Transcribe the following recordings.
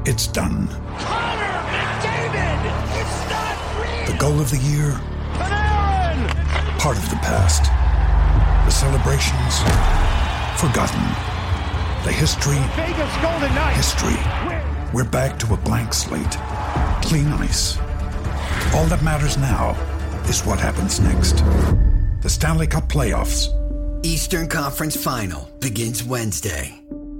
It's done. Connor McDavid! It's not real! The goal of the year? Panarin! Part of the past. The celebrations? Forgotten. The history? Vegas Golden Knights! History. We're back to a blank slate. Clean ice. All that matters now is what happens next. The Stanley Cup Playoffs. Eastern Conference Final begins Wednesday.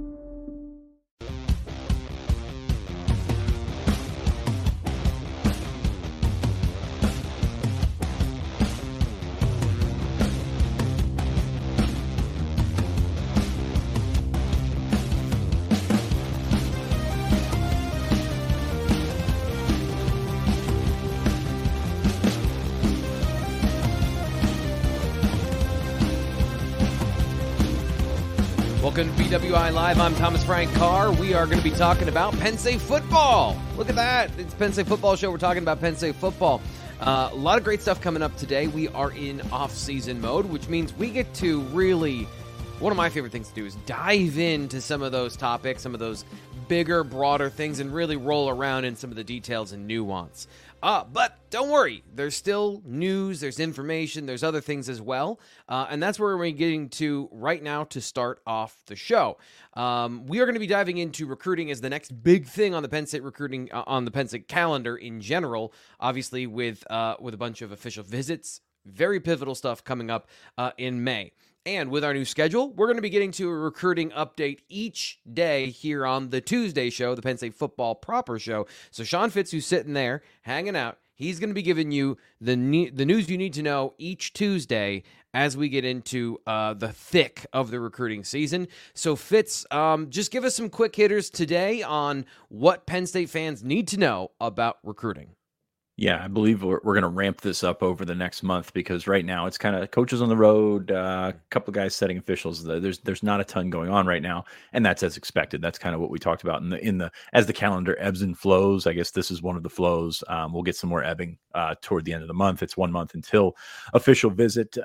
Welcome to BWI Live. I'm Thomas Frank Carr. We are going to be talking about Penn State football. Look at that. It's Penn State football show. We're talking about Penn State football. A lot of great stuff coming up today. We are in off-season mode, which means we get to really, one of my favorite things to do is dive into some of those topics, some of those bigger, broader things, and really roll around in some of the details and nuance. But don't worry, there's still news, there's information, there's other things as well, and that's where we're getting to right now to start off the show. We are going to be diving into recruiting as the next big thing on the Penn State recruiting, on the Penn State calendar in general, obviously with a bunch of official visits, very pivotal stuff coming up in May. And with our new schedule, we're going to be getting to a recruiting update each day here on the Tuesday show, the Penn State Football Proper Show. So Sean Fitz, who's sitting there hanging out, he's going to be giving you the news you need to know each Tuesday as we get into the thick of the recruiting season. So Fitz, just give us some quick hitters today on what Penn State fans need to know about recruiting. Yeah, I believe we're going to ramp this up over the next month because right now it's kind of coaches on the road, a couple of guys setting officials. There's not a ton going on right now, and that's as expected. That's kind of what we talked about in the as the calendar ebbs and flows. I guess this is one of the flows. We'll get some more ebbing toward the end of the month. It's 1 month until official visit.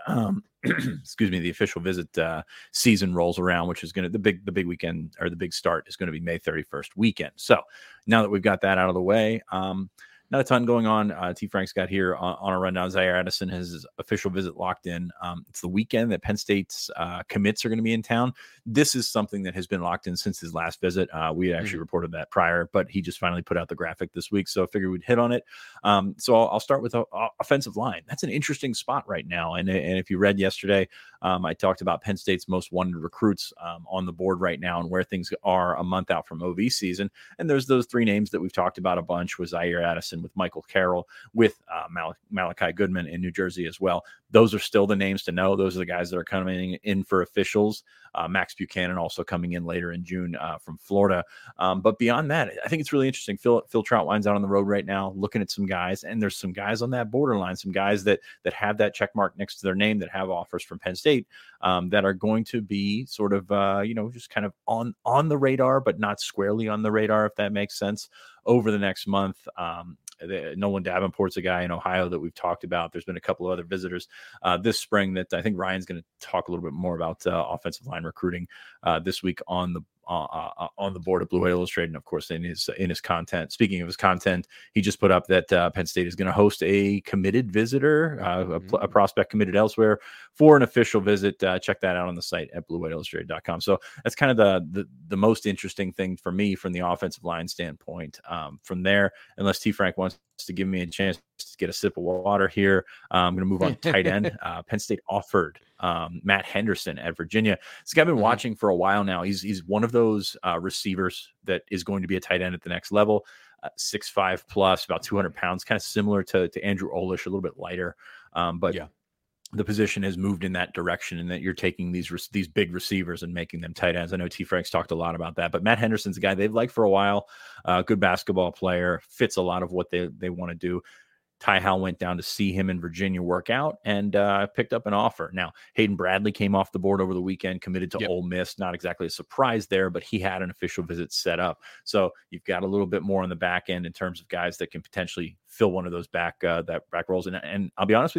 Excuse me, the official visit season rolls around, which is going to the big weekend, or the big start is going to be May 31st weekend. So now that we've got that out of the way. Not a ton going on. T. Frank's got here on a rundown. Zaire Addison has his official visit locked in. It's the weekend that Penn State's commits are going to be in town. This is something that has been locked in since his last visit. We had actually reported that prior, but he just finally put out the graphic this week, so I figured we'd hit on it. So I'll start with offensive line. That's an interesting spot right now. And if you read yesterday, I talked about Penn State's most wanted recruits on the board right now and where things are a month out from OV season. And there's those three names that we've talked about a bunch with Zaire Addison, with Michael Carroll, with Malachi Goodman in New Jersey as well. Those are still the names to know. Those are the guys that are coming in for officials. Max Buchanan also coming in later in June from Florida. But beyond that, I think it's really interesting. Phil Troutwine's out on the road right now looking at some guys, and there's some guys on that borderline, some guys that have that check mark next to their name that have offers from Penn State that are going to be sort of, just kind of on the radar, but not squarely on the radar, if that makes sense, over the next month. Nolan Davenport's a guy in Ohio that we've talked about. There's been a couple of other visitors this spring that I think Ryan's going to talk a little bit more about offensive line recruiting this week on the board of Blue Whale Illustrated, and of course in his content. Speaking of his content, he just put up that Penn State is going to host a committed visitor, a prospect committed elsewhere for an official visit. Check that out on the site at bluewhaleillustrated.com. So that's kind of the most interesting thing for me from the offensive line standpoint. From there, unless T. Frank wants to give me a chance to get a sip of water here, I'm going to move on to tight end. Penn State offered Matt Henderson at Virginia. This guy I've been watching for a while now. He's one of those receivers that is going to be a tight end at the next level. 6'5 plus, about 200 pounds, kind of similar to Andrew Olish, a little bit lighter. But yeah, the position has moved in that direction, and that you're taking these big receivers and making them tight ends. I know T. Frank's talked a lot about that, but Matt Henderson's a guy they've liked for a while. Good basketball player, fits a lot of what they want to do. Ty Howell went down to see him in Virginia work out and picked up an offer. Now, Hayden Bradley came off the board over the weekend, committed to Ole Miss. Not exactly a surprise there, but he had an official visit set up. So you've got a little bit more on the back end in terms of guys that can potentially fill one of those back roles. And I'll be honest with you,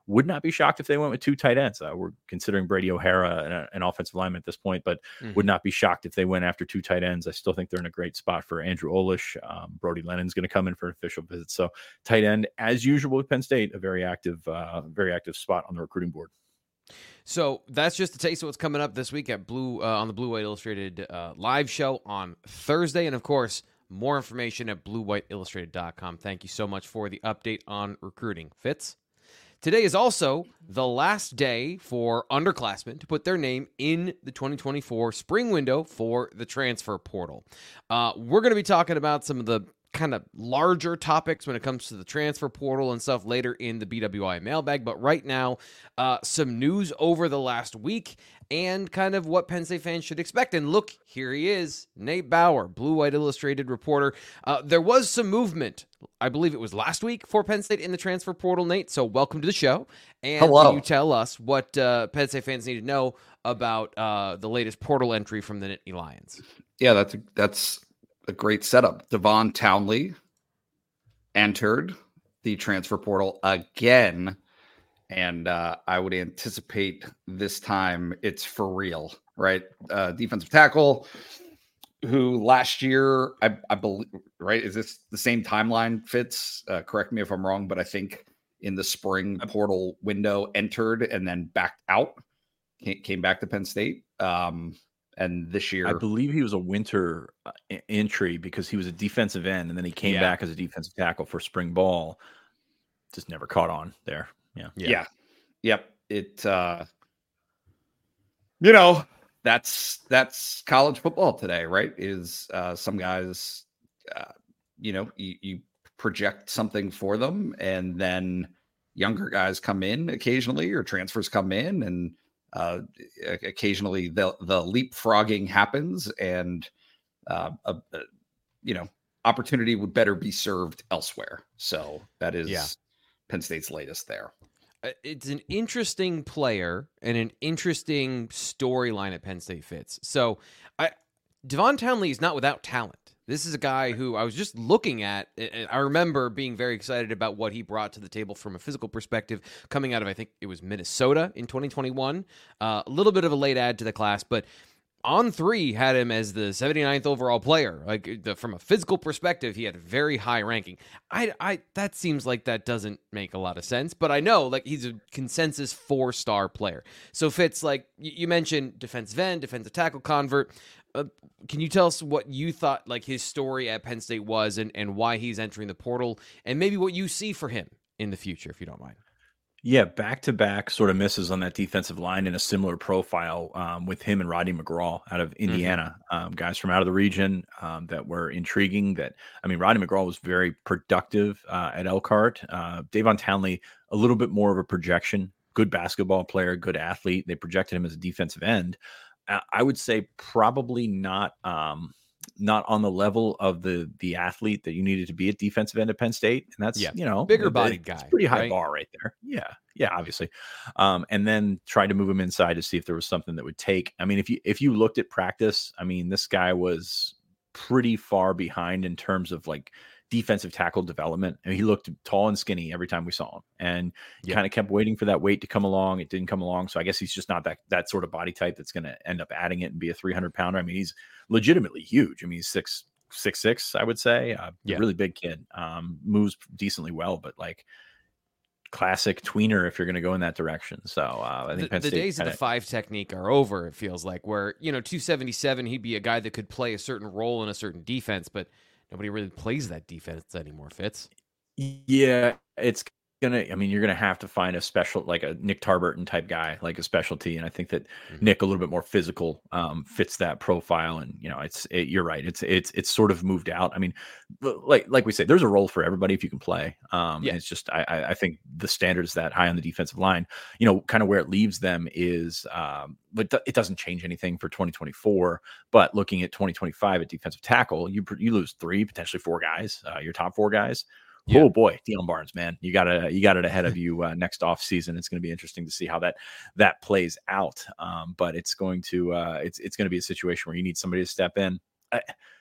Would not be shocked if they went with 2 tight ends. We're considering Brady O'Hara an offensive lineman at this point, but would not be shocked if they went after 2 tight ends. I still think they're in a great spot for Andrew Olish. Brody Lennon's going to come in for an official visit. So tight end, as usual with Penn State, a very active spot on the recruiting board. So that's just a taste of what's coming up this week at on the Blue White Illustrated live show on Thursday. And of course, more information at bluewhiteillustrated.com. Thank you so much for the update on recruiting. Fitz? Today is also the last day for underclassmen to put their name in the 2024 spring window for the transfer portal. We're going to be talking about some of the kind of larger topics when it comes to the transfer portal and stuff later in the BWI mailbag. But right now, some news over the last week and kind of what Penn State fans should expect. And look, here he is, Nate Bauer, Blue White Illustrated reporter. There was some movement, I believe it was last week, for Penn State in the transfer portal, Nate. So welcome to the show. And Hello. Can you tell us what Penn State fans need to know about the latest portal entry from the Nittany Lions? Yeah, that's a great setup. Devon Townley entered the transfer portal again. And I would anticipate this time it's for real, right? Defensive tackle who last year, I believe, right? Is this the same timeline, Fitz? Correct me if I'm wrong, but I think in the spring portal window entered and then backed out, came back to Penn State. And this year, I believe he was a winter entry because he was a defensive end, and then he came back as a defensive tackle for spring ball. Just never caught on there. Yeah. Yep. It, that's college football today, right? Is some guys, you project something for them, and then younger guys come in occasionally, or transfers come in, and occasionally the leapfrogging happens, and opportunity would better be served elsewhere. So that is Penn State's latest there. It's an interesting player and an interesting storyline at Penn State, Fitz. So Devon Townley is not without talent. This is a guy who I was just looking at. I remember being very excited about what he brought to the table from a physical perspective coming out of, I think it was Minnesota in 2021. A little bit of a late add to the class, but On3 had him as the 79th overall player. From a physical perspective, he had a very high ranking. That seems like that doesn't make a lot of sense, but I know he's a consensus 4-star player. So Fitz, you mentioned defensive end, defensive tackle convert. Can you tell us what you thought his story at Penn State was, and why he's entering the portal, and maybe what you see for him in the future, if you don't mind? Yeah, back-to-back sort of misses on that defensive line in a similar profile with him and Rodney McGraw out of Indiana, guys from out of the region that were intriguing. Rodney McGraw was very productive at Elkhart. Devon Townley, a little bit more of a projection, good basketball player, good athlete. They projected him as a defensive end. I would say probably not on the level of the athlete that you needed to be at defensive end at Penn State. And that's, bigger bodied guy. It's a pretty high bar right there. Yeah, obviously. And then tried to move him inside to see if there was something that would take. If you looked at practice, this guy was pretty far behind in terms of defensive tackle development. He looked tall and skinny every time we saw him, and kind of kept waiting for that weight to come along. It didn't come along. So I guess he's just not that sort of body type that's going to end up adding it and be a 300-pounder. He's legitimately huge. He's 6'6", I would say. A really big kid. Moves decently well, but classic tweener if you're going to go in that direction. So I think the days of the 5 technique are over. It feels like where 277, he'd be a guy that could play a certain role in a certain defense, but nobody really plays that defense anymore, Fitz. Yeah, it's you're gonna have to find a special, like a Nick Tarburton type guy, like a specialty. And I think that Nick, a little bit more physical, fits that profile. And you're right. It's sort of moved out. Like we say, there's a role for everybody if you can play. It's just I think the standard is that high on the defensive line. Kind of where it leaves them is, but it doesn't change anything for 2024. But looking at 2025 at defensive tackle, you lose 3, potentially 4 guys, your top 4 guys. Yeah. Oh boy, Deion Barnes, man, you got it ahead of you next off season. It's going to be interesting to see how that plays out. But it's going to be a situation where you need somebody to step in.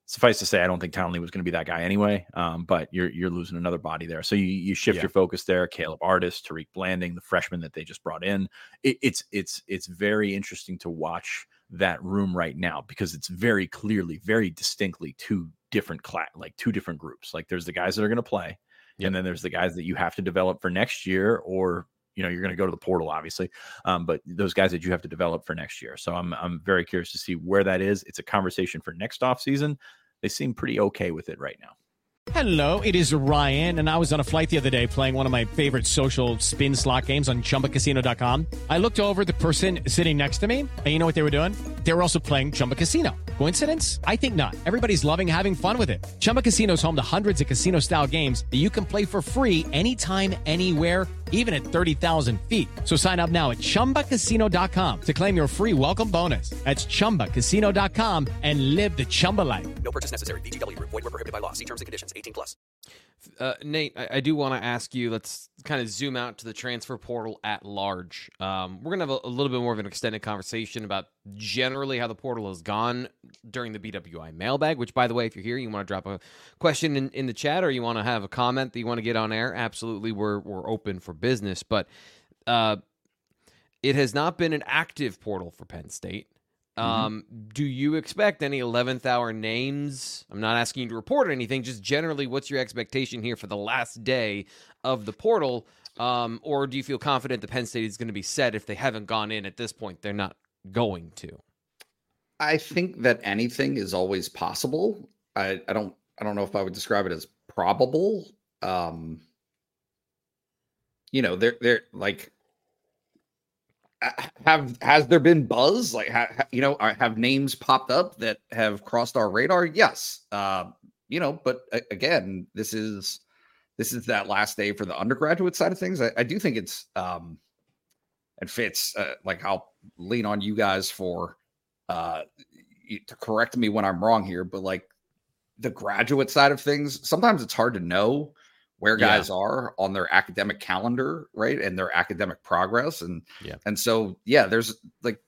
Suffice to say, I don't think Townley was going to be that guy anyway. But you're losing another body there, so you shift your focus there. Caleb Artis, Tariq Blanding, the freshman that they just brought in. It's very interesting to watch that room right now because it's very clearly, very distinctly two different groups. Like there's the guys that are going to play, and then there's the guys that you have to develop for next year, or you're going to go to the portal, obviously. But those guys that you have to develop for next year. So I'm very curious to see where that is. It's a conversation for next offseason. They seem pretty okay with it right now. Hello, it is Ryan, and I was on a flight the other day playing one of my favorite social spin slot games on ChumbaCasino.com. I looked over at the person sitting next to me, and you know what they were doing? They were also playing Chumba Casino. Coincidence? I think not. Everybody's loving having fun with it. Chumba Casino is home to hundreds of casino-style games that you can play for free anytime, anywhere, even at 30,000 feet. So sign up now at ChumbaCasino.com to claim your free welcome bonus. That's ChumbaCasino.com and live the Chumba life. No purchase necessary. VGW. Void where prohibited by law. See terms and conditions. 18+. Nate, I do want to ask you, let's kind of zoom out to the transfer portal at large. We're going to have a little bit more of an extended conversation about generally how the portal has gone during the BWI mailbag, which, by the way, if you're here, you want to drop a question in the chat or you want to have a comment that you want to get on air, absolutely, we're open for business. But it has not been an active portal for Penn State. Do you expect any 11th hour names? I'm not asking you to report anything, just generally what's your expectation here for the last day of the portal? Or do you feel confident that Penn State is going to be set if they haven't gone in at this point? They're not going to. I think that anything is always possible. I don't know if I would describe it as probable. They're like, has there been buzz? Like, have names popped up that have crossed our radar? Yes. But again, this is that last day for the undergraduate side of things. I do think it's, and Fitz, like I'll lean on you guys for, to correct me when I'm wrong here, but like the graduate side of things, sometimes it's hard to know where guys are on their academic calendar, right? And their academic progress. And so, there's like,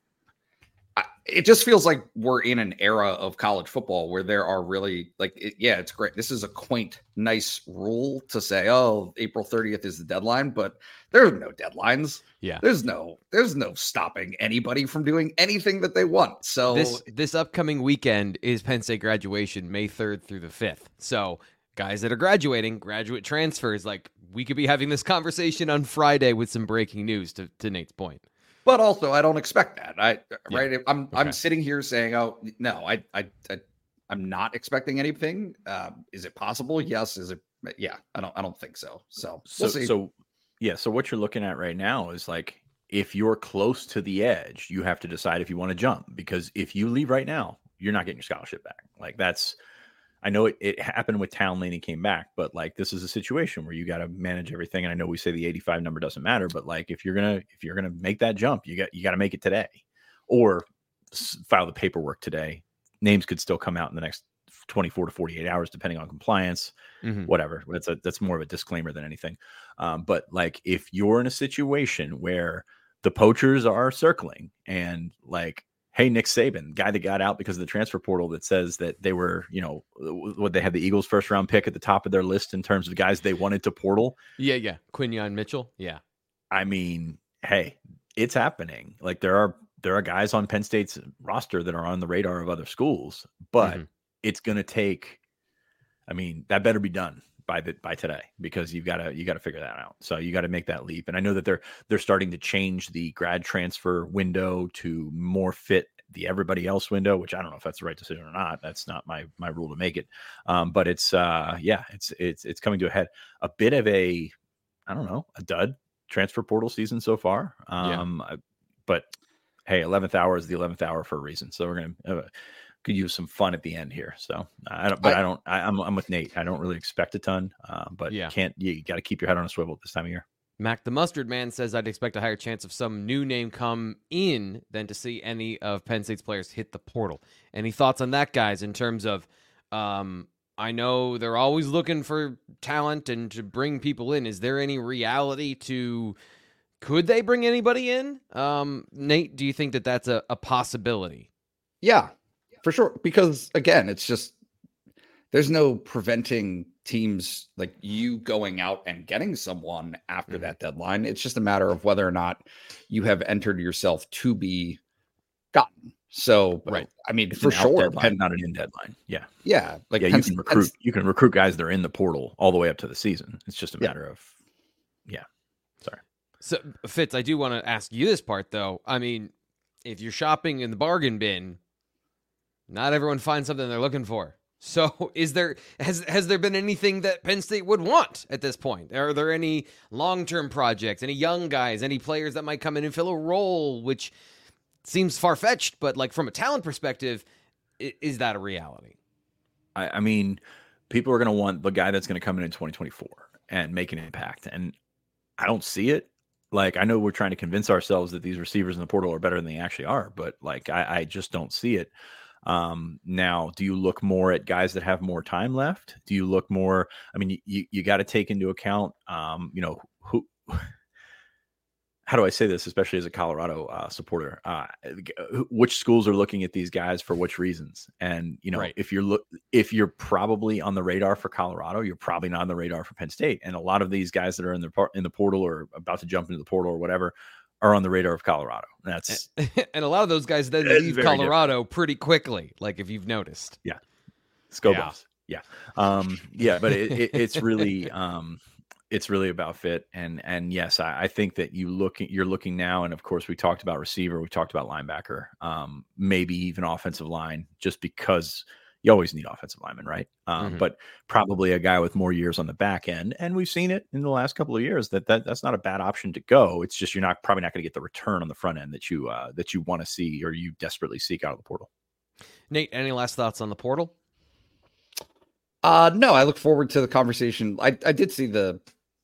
it just feels like we're in an era of college football where there are really it's great. This is a quaint, nice rule to say, oh, April 30th is the deadline, but there's no deadlines. Yeah. There's no stopping anybody from doing anything that they want. So this upcoming weekend is Penn State graduation, May 3rd through the 5th. So guys that are graduating, graduate transfers, like we could be having this conversation on Friday with some breaking news to Nate's point. But also, I don't expect that. Right? I'm sitting here saying, "Oh no, I'm not expecting anything." Is it possible? Yes. Is it? Yeah. I don't think so. So we'll see. So what you're looking at right now is like if you're close to the edge, you have to decide if you want to jump because if you leave right now, you're not getting your scholarship back. Like that's. I know it happened with Townley and he came back, but like this is a situation where you got to manage everything. And I know we say the 85 number doesn't matter, but like if you're gonna make that jump, you got to make it today, or file the paperwork today. Names could still come out in the next 24 to 48 hours, depending on compliance, whatever. That's more of a disclaimer than anything. But like if you're in a situation where the poachers are circling and like. Hey, Nick Saban, guy that got out because of the transfer portal that says that they were, they had the Eagles first round pick at the top of their list in terms of guys they wanted to portal. Yeah. Quinyon Mitchell. Yeah. I mean, hey, it's happening. Like there are guys on Penn State's roster that are on the radar of other schools, but it's going to take, that better be done by today because you got to figure that out. So you got to make that leap. And I know that they're starting to change the grad transfer window to more fit the everybody else window, which I don't know if that's the right decision or not. That's not my rule to make it. But it's coming to a head. A bit of a dud transfer portal season so far. But hey, 11th hour is the 11th hour for a reason. So we're gonna. Could use some fun at the end here. So I'm with Nate. I don't really expect a ton, but you got to keep your head on a swivel at this time of year. Mac the Mustard Man says I'd expect a higher chance of some new name come in than to see any of Penn State's players hit the portal. Any thoughts on that, guys, in terms of, I know they're always looking for talent and to bring people in. Is there any reality to, could they bring anybody in? Nate, do you think that that's a possibility? Yeah. For sure, because again, it's just there's no preventing teams like you going out and getting someone after that deadline. It's just a matter of whether or not you have entered yourself to be gotten. So, right. I mean, It's for an out sure, deadline, not an in deadline. Yeah. Yeah. Like, you can recruit guys that are in the portal all the way up to the season. It's just a matter of, sorry. So, Fitz, I do want to ask you this part, though. I mean, if you're shopping in the bargain bin, not everyone finds something they're looking for. So has there been anything that Penn State would want at this point? Are there any long-term projects, any young guys, any players that might come in and fill a role, which seems far-fetched, but like from a talent perspective, is that a reality? I mean, people are going to want the guy that's going to come in 2024 and make an impact. And I don't see it. Like, I know we're trying to convince ourselves that these receivers in the portal are better than they actually are, but like, I just don't see it. Now, do you look more at guys that have more time left? Do you look more, I mean, you got to take into account, who, how do I say this, especially as a Colorado supporter, which schools are looking at these guys for which reasons? And, right. if you're probably on the radar for Colorado, you're probably not on the radar for Penn State. And a lot of these guys that are in the portal or about to jump into the portal or whatever are on the radar of Colorado. That's and a lot of those guys then leave Colorado pretty quickly, like if you've noticed. Yeah. Buffs. Yeah. But it's really it's really about fit. And yes, I think that you're looking now, and of course we talked about receiver, we talked about linebacker, maybe even offensive line, just because you always need offensive linemen, right? But probably a guy with more years on the back end. And we've seen it in the last couple of years that's not a bad option to go. It's just, you're probably not going to get the return on the front end that you want to see, or you desperately seek out of the portal. Nate, any last thoughts on the portal? No, I look forward to the conversation. I did see the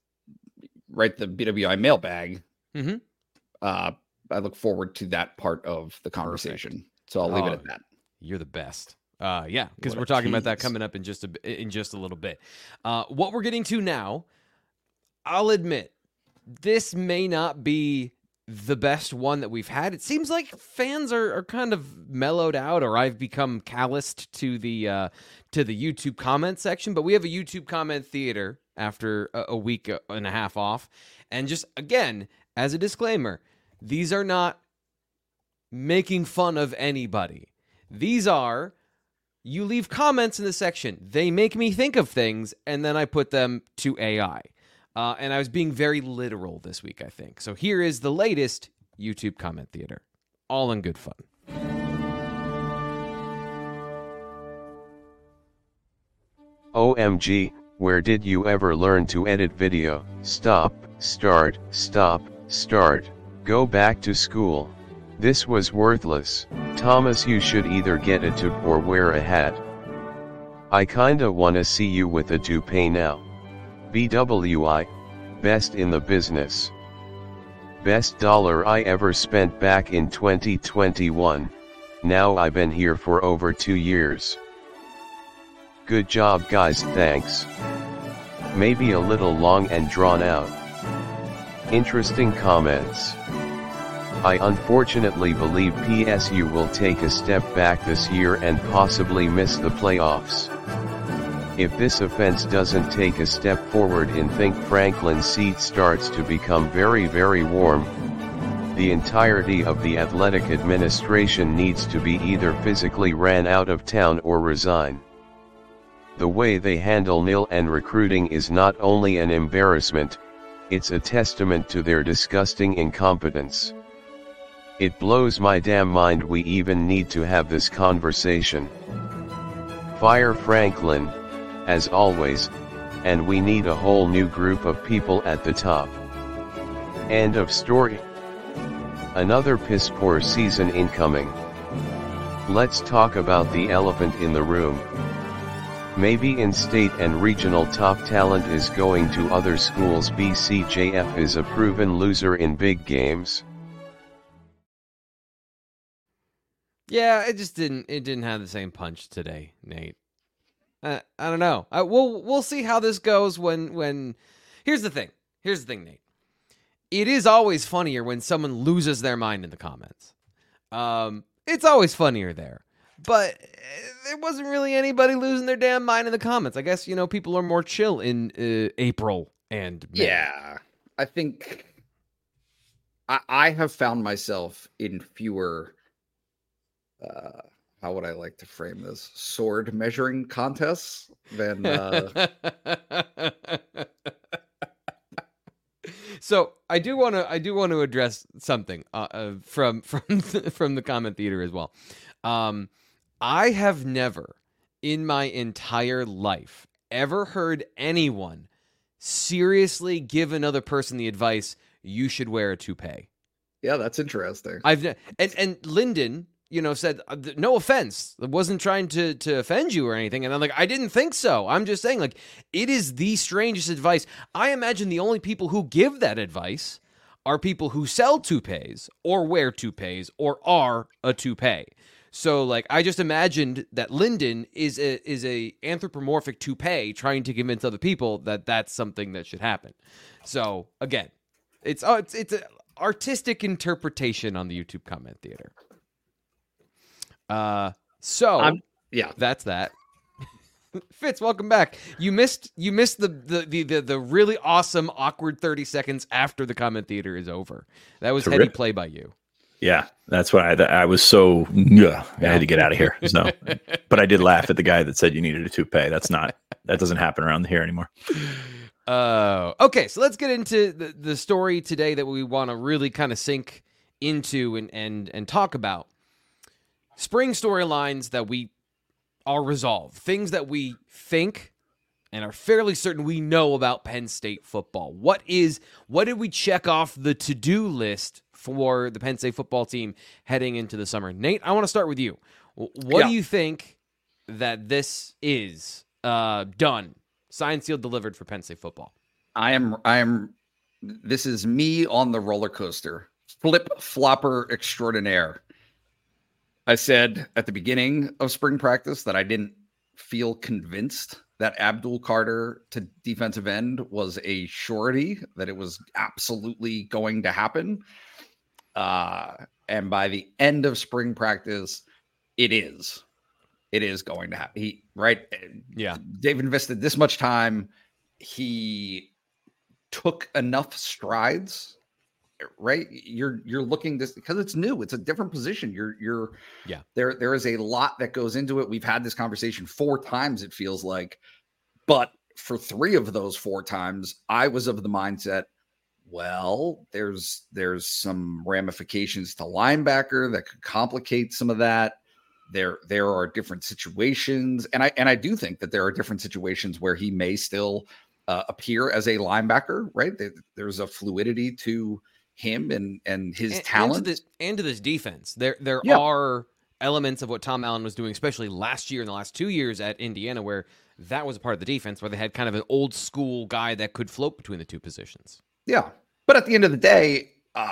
BWI mailbag. Mm-hmm. I look forward to that part of the conversation. Perfect. So I'll leave it at that. You're the best. Because we're talking about that coming up in just a little bit. What we're getting to now, I'll admit, this may not be the best one that we've had. It seems like fans are kind of mellowed out, or I've become calloused to the YouTube comment section. But we have a YouTube comment theater after a week and a half off, and just again, as a disclaimer, these are not making fun of anybody. These are, you leave comments in the section. They make me think of things, and then I put them to AI. And I was being very literal this week, I think. So here is the latest YouTube comment theater. All in good fun. OMG, where did you ever learn to edit video? Stop, start, stop, start. Go back to school. This was worthless. Thomas, you should either get a tube or wear a hat. I kinda wanna see you with a toupee now. BWI, best in the business. Best dollar I ever spent back in 2021. Now I've been here for over 2 years. Good job guys, thanks. Maybe a little long and drawn out. Interesting comments. I unfortunately believe PSU will take a step back this year and possibly miss the playoffs. If this offense doesn't take a step forward and think Franklin's seat starts to become very, very warm, the entirety of the athletic administration needs to be either physically ran out of town or resign. The way they handle NIL and recruiting is not only an embarrassment, it's a testament to their disgusting incompetence. It blows my damn mind we even need to have this conversation. Fire Franklin, as always, and we need a whole new group of people at the top. End of story. Another piss poor season incoming. Let's talk about the elephant in the room. Maybe in-state and regional top talent is going to other schools. BCJF is a proven loser in big games. Yeah, it didn't have the same punch today, Nate. I don't know. We'll see how this goes when. Here's the thing, Nate. It is always funnier when someone loses their mind in the comments. It's always funnier there. but there wasn't really anybody losing their damn mind in the comments. I guess, people are more chill in April and May. Yeah. I think I have found myself in fewer, how would I like to frame this, sword measuring contests than So I do want to address something from the comment theater as well. I have never in my entire life ever heard anyone seriously give another person the advice you should wear a toupee. Yeah, that's interesting. And Lyndon, said, no offense, I wasn't trying to offend you or anything. And I'm like, I didn't think so. I'm just saying, like, it is the strangest advice. I imagine the only people who give that advice are people who sell toupees or wear toupees or are a toupee. So, like, I just imagined that Lyndon is a anthropomorphic toupee trying to convince other people that that's something that should happen. So, again, it's an artistic interpretation on the YouTube comment theater. That's that. Fitz, welcome back. You missed the really awesome awkward 30 seconds after the comment theater is over. That was heady play by you. Yeah, that's why I was so I had to get out of here. So, but I did laugh at the guy that said you needed a toupee. That doesn't happen around here anymore. Okay, so let's get into the story today that we want to really kind of sink into and talk about. Spring storylines that we are resolved. Things that we think and are fairly certain we know about Penn State football. What did we check off the to-do list for the Penn State football team heading into the summer? Nate, I want to start with you. What do you think that this is done, signed, sealed, delivered for Penn State football? This is me on the roller coaster. Flip-flopper extraordinaire. I said at the beginning of spring practice that I didn't feel convinced that Abdul Carter to defensive end was a surety, that it was absolutely going to happen. And by the end of spring practice, it is going to happen. Dave invested this much time. He took enough strides. Right, you're looking this because it's new. It's a different position. There is a lot that goes into it. We've had this conversation 4 times, it feels like, but for 3 of those 4 times, I was of the mindset, well, there's some ramifications to linebacker that could complicate some of that. There are different situations, and I do think that there are different situations where he may still appear as a linebacker. Right, there's a fluidity to him and his talent and to this defense. There are elements of what Tom Allen was doing, especially last year and the last 2 years at Indiana, where that was a part of the defense, where they had kind of an old school guy that could float between the two positions. Yeah. But at the end of the day,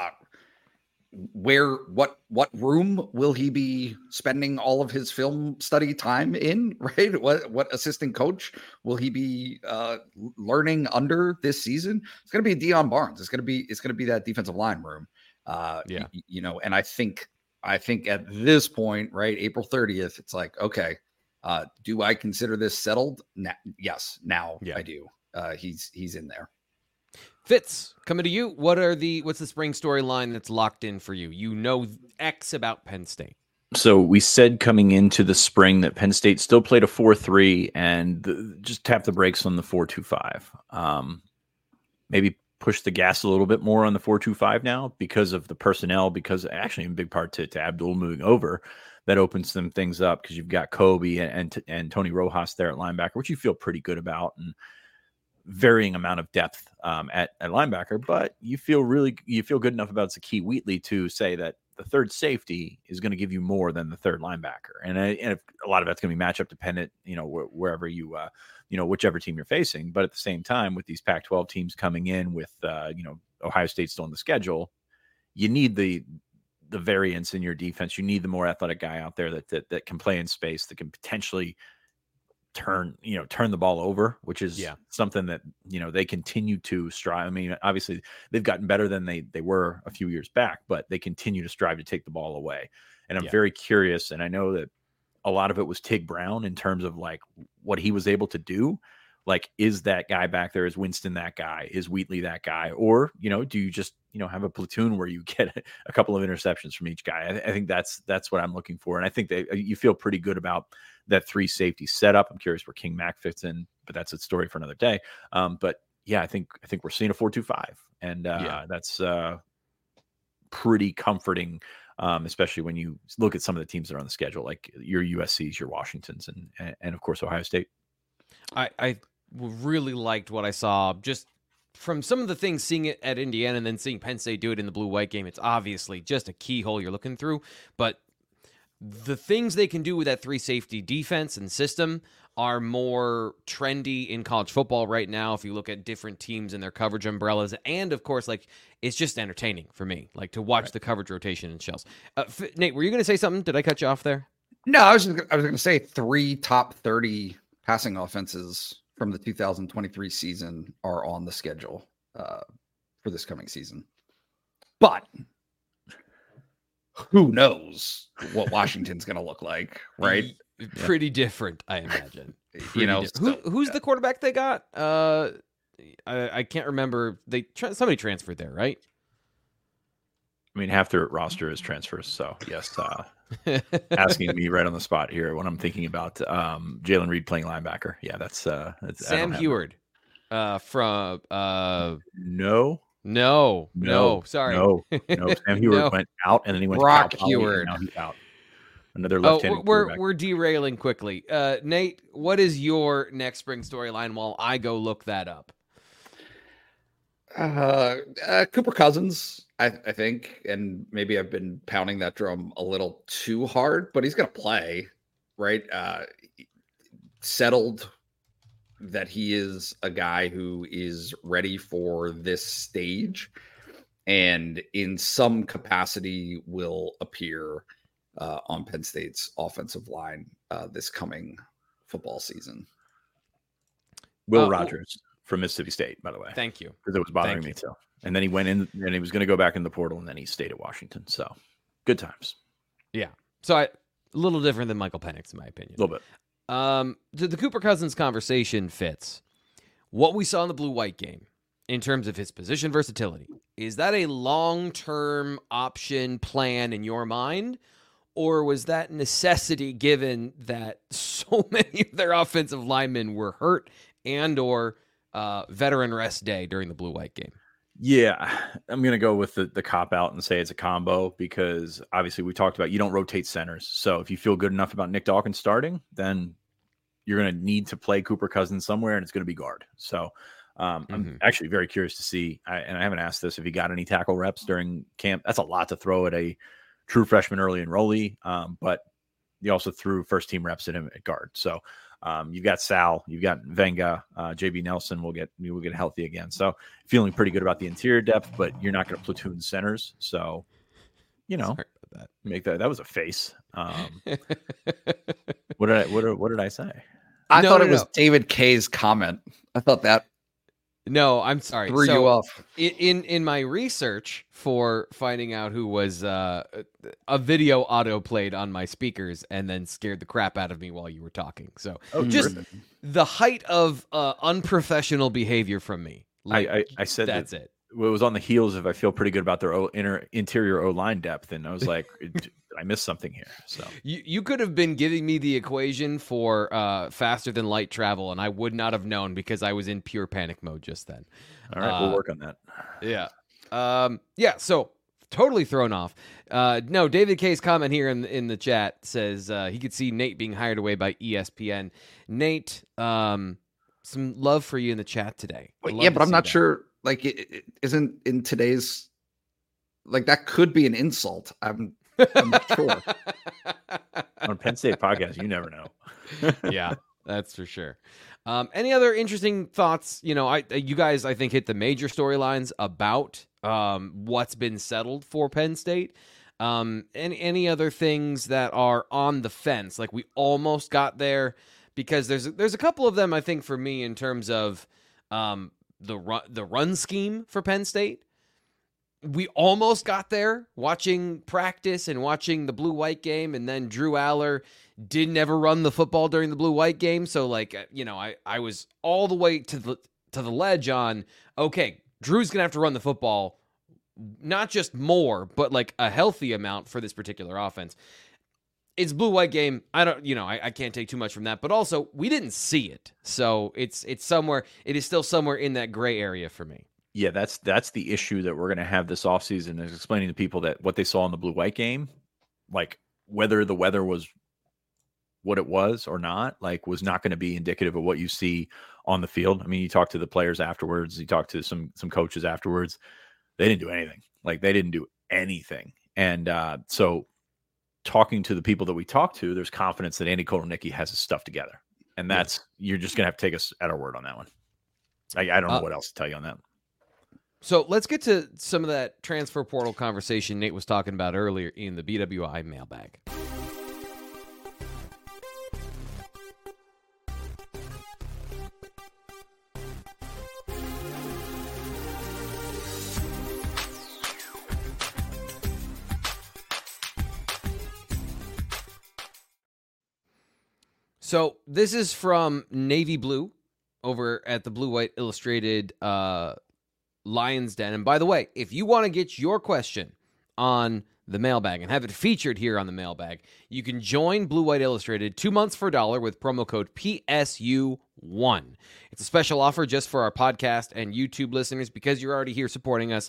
what room will he be spending all of his film study time in, right? What assistant coach will he be learning under this season? It's going to be Deion Barnes. It's going to be that defensive line room. And I think at this point, right, April 30th, it's like, okay, do I consider this settled? Yes, now I do. He's in there. Fitz, coming to you. What's the spring storyline that's locked in for you? You know X about Penn State. So we said coming into the spring that Penn State still played a 4-3 and just tap the brakes on the 4-2-5. Maybe push the gas a little bit more on the 4-2-5 now because of the personnel, because actually in big part to Abdul moving over. That opens some things up because you've got Kobe and Tony Rojas there at linebacker, which you feel pretty good about, and varying amount of depth at linebacker, but you feel good enough about Zakee Wheatley to say that the third safety is going to give you more than the third linebacker. And a lot of that's going to be matchup dependent, wherever you, whichever team you're facing. But at the same time, with these Pac-12 teams coming in with, Ohio State still on the schedule, you need the variance in your defense. You need the more athletic guy out there that can play in space, that can potentially turn the ball over, which is something that, they continue to strive. I mean, obviously they've gotten better than they were a few years back, but they continue to strive to take the ball away. And I'm very curious. And I know that a lot of it was Tig Brown in terms of like what he was able to do. Like, is that guy back there? Is Winston that guy? Is Wheatley that guy? Or, do you just, have a platoon where you get a couple of interceptions from each guy? I think that's what I'm looking for. And I think that you feel pretty good about that 3 safety setup. I'm curious where King Mack fits in, but that's a story for another day. But yeah, I think we're seeing a 4-2-5, and that's pretty comforting. Especially when you look at some of the teams that are on the schedule, like your USCs, your Washingtons, and of course, Ohio State. I really liked what I saw just from some of the things, seeing it at Indiana and then seeing Penn State do it in the blue-white game. It's obviously just a keyhole you're looking through, but the things they can do with that 3 safety defense and system are more trendy in college football right now. If you look at different teams and their coverage umbrellas, and of course, like, it's just entertaining for me, like, to watch the coverage rotation in shells. Nate, were you going to say something? Did I cut you off there? No, I was going to say 3 top 30 passing offenses from the 2023 season are on the schedule for this coming season. But who knows what Washington's going to look like, right? Pretty different, I imagine. So, who's the quarterback they got? I can't remember. Somebody transferred there, right? I mean, half their roster is transfers. So yes, asking me right on the spot here when I'm thinking about Jalen Reed playing linebacker. Yeah, that's Sam Heward from No, sorry. No. Sam Heward went out, and then he went Brock to Heward. Now he's out. Another left-handed quarterback. We're derailing quickly. Nate, what is your next spring storyline while I go look that up? Cooper Cousins, I think, and maybe I've been pounding that drum a little too hard, but he's going to play, right? Settled that he is a guy who is ready for this stage and in some capacity will appear on Penn State's offensive line this coming football season. Will Rogers from Mississippi State, by the way. Thank you. Because it was bothering me too. And then he went in and he was going to go back in the portal, and then he stayed at Washington. So good times. Yeah. So a little different than Michael Penix, in my opinion. A little bit. The Cooper Cousins conversation fits what we saw in the blue-white game in terms of his position versatility. Is that a long-term option plan in your mind? Or was that necessity given that so many of their offensive linemen were hurt and or veteran rest day during the blue-white game? Yeah, I'm going to go with the cop-out and say it's a combo because obviously we talked about you don't rotate centers. So if you feel good enough about Nick Dawkins starting, then you're going to need to play Cooper Cousins somewhere, and it's going to be guard. So I'm actually very curious to see, and I haven't asked this, if he got any tackle reps during camp. That's a lot to throw at a true freshman early enrollee, but you also threw first-team reps at him at guard. So you've got Sal, you've got Venga, JB Nelson will get healthy again. So feeling pretty good about the interior depth, but you're not going to platoon centers. So, Sorry about that. Make that was a face. What did I say? I thought it was David K's comment. I thought that. No, I'm sorry. Threw you off. In my research for finding out who was a video auto played on my speakers and then scared the crap out of me while you were talking. So just the height of unprofessional behavior from me. Like, I said that's it. It was on the heels of I feel pretty good about their interior O-line depth, and I was like, did I miss something here? So you could have been giving me the equation for faster than light travel, and I would not have known because I was in pure panic mode just then. All right, we'll work on that. Yeah. So totally thrown off. No, David K's comment here in the chat says he could see Nate being hired away by ESPN. Nate, some love for you in the chat today. Yeah, but I'm not sure. Like, it isn't in today's, like, that could be an insult. I'm not sure. On Penn State podcast, you never know. Yeah, that's for sure. Any other interesting thoughts? You guys, I think, hit the major storylines about what's been settled for Penn State. Any other things that are on the fence? Like, we almost got there because there's a couple of them, I think, for me in terms of the run scheme for Penn State. we almost got there watching practice and watching the blue-white game, and then Drew Aller didn't ever run the football during the blue-white game. So, like, I was all the way to the ledge on, okay, Drew's going to have to run the football, not just more, but like a healthy amount for this particular offense. It's blue-white game. I can't take too much from that, but also we didn't see it. So it's somewhere, it is still somewhere in that gray area for me. Yeah, that's the issue that we're going to have this offseason, is explaining to people that what they saw in the blue-white game, like whether the weather was what it was or not, like was not going to be indicative of what you see on the field. I mean, you talk to the players afterwards, you talk to some coaches afterwards. They didn't do anything. Like they didn't do anything. And so talking to the people that we talk to, there's confidence that Andy Kotelnicki has his stuff together. And that's, you're just going to have to take us at our word on that one. I don't know what else to tell you on that. So let's get to some of that transfer portal conversation Nate was talking about earlier in the BWI mailbag. So this is from Navy Blue over at the Blue White Illustrated Lions Den. And by the way, if you want to get your question on the mailbag and have it featured here on the mailbag, you can join Blue White Illustrated 2 months for $1 with promo code PSU1. It's a special offer just for our podcast and YouTube listeners because you're already here supporting us.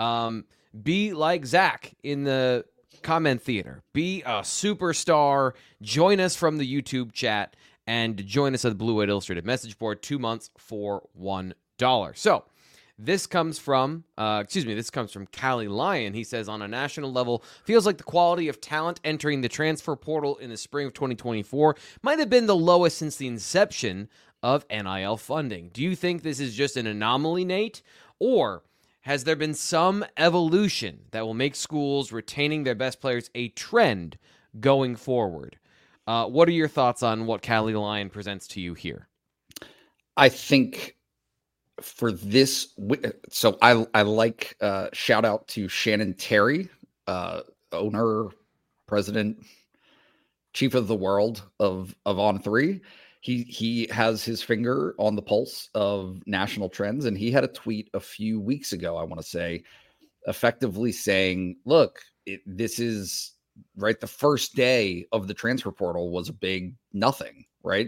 Be like Zach in the comment theater. Be a superstar. Join us from the YouTube chat and join us at the Blue White Illustrated message board. 2 months for $1. So this comes from Callie Lyon. He says, on a national level, feels like the quality of talent entering the transfer portal in the spring of 2024 might have been the lowest since the inception of NIL funding. Do you think this is just an anomaly, Nate? Or has there been some evolution that will make schools retaining their best players a trend going forward? What are your thoughts on what Callie Lyon presents to you here? I think for this, so I like shout out to Shannon Terry, owner, president, chief of the world of On3. He has his finger on the pulse of national trends, and he had a tweet a few weeks ago, I want to say, effectively saying, look, this is right. The first day of the transfer portal was a big nothing, right?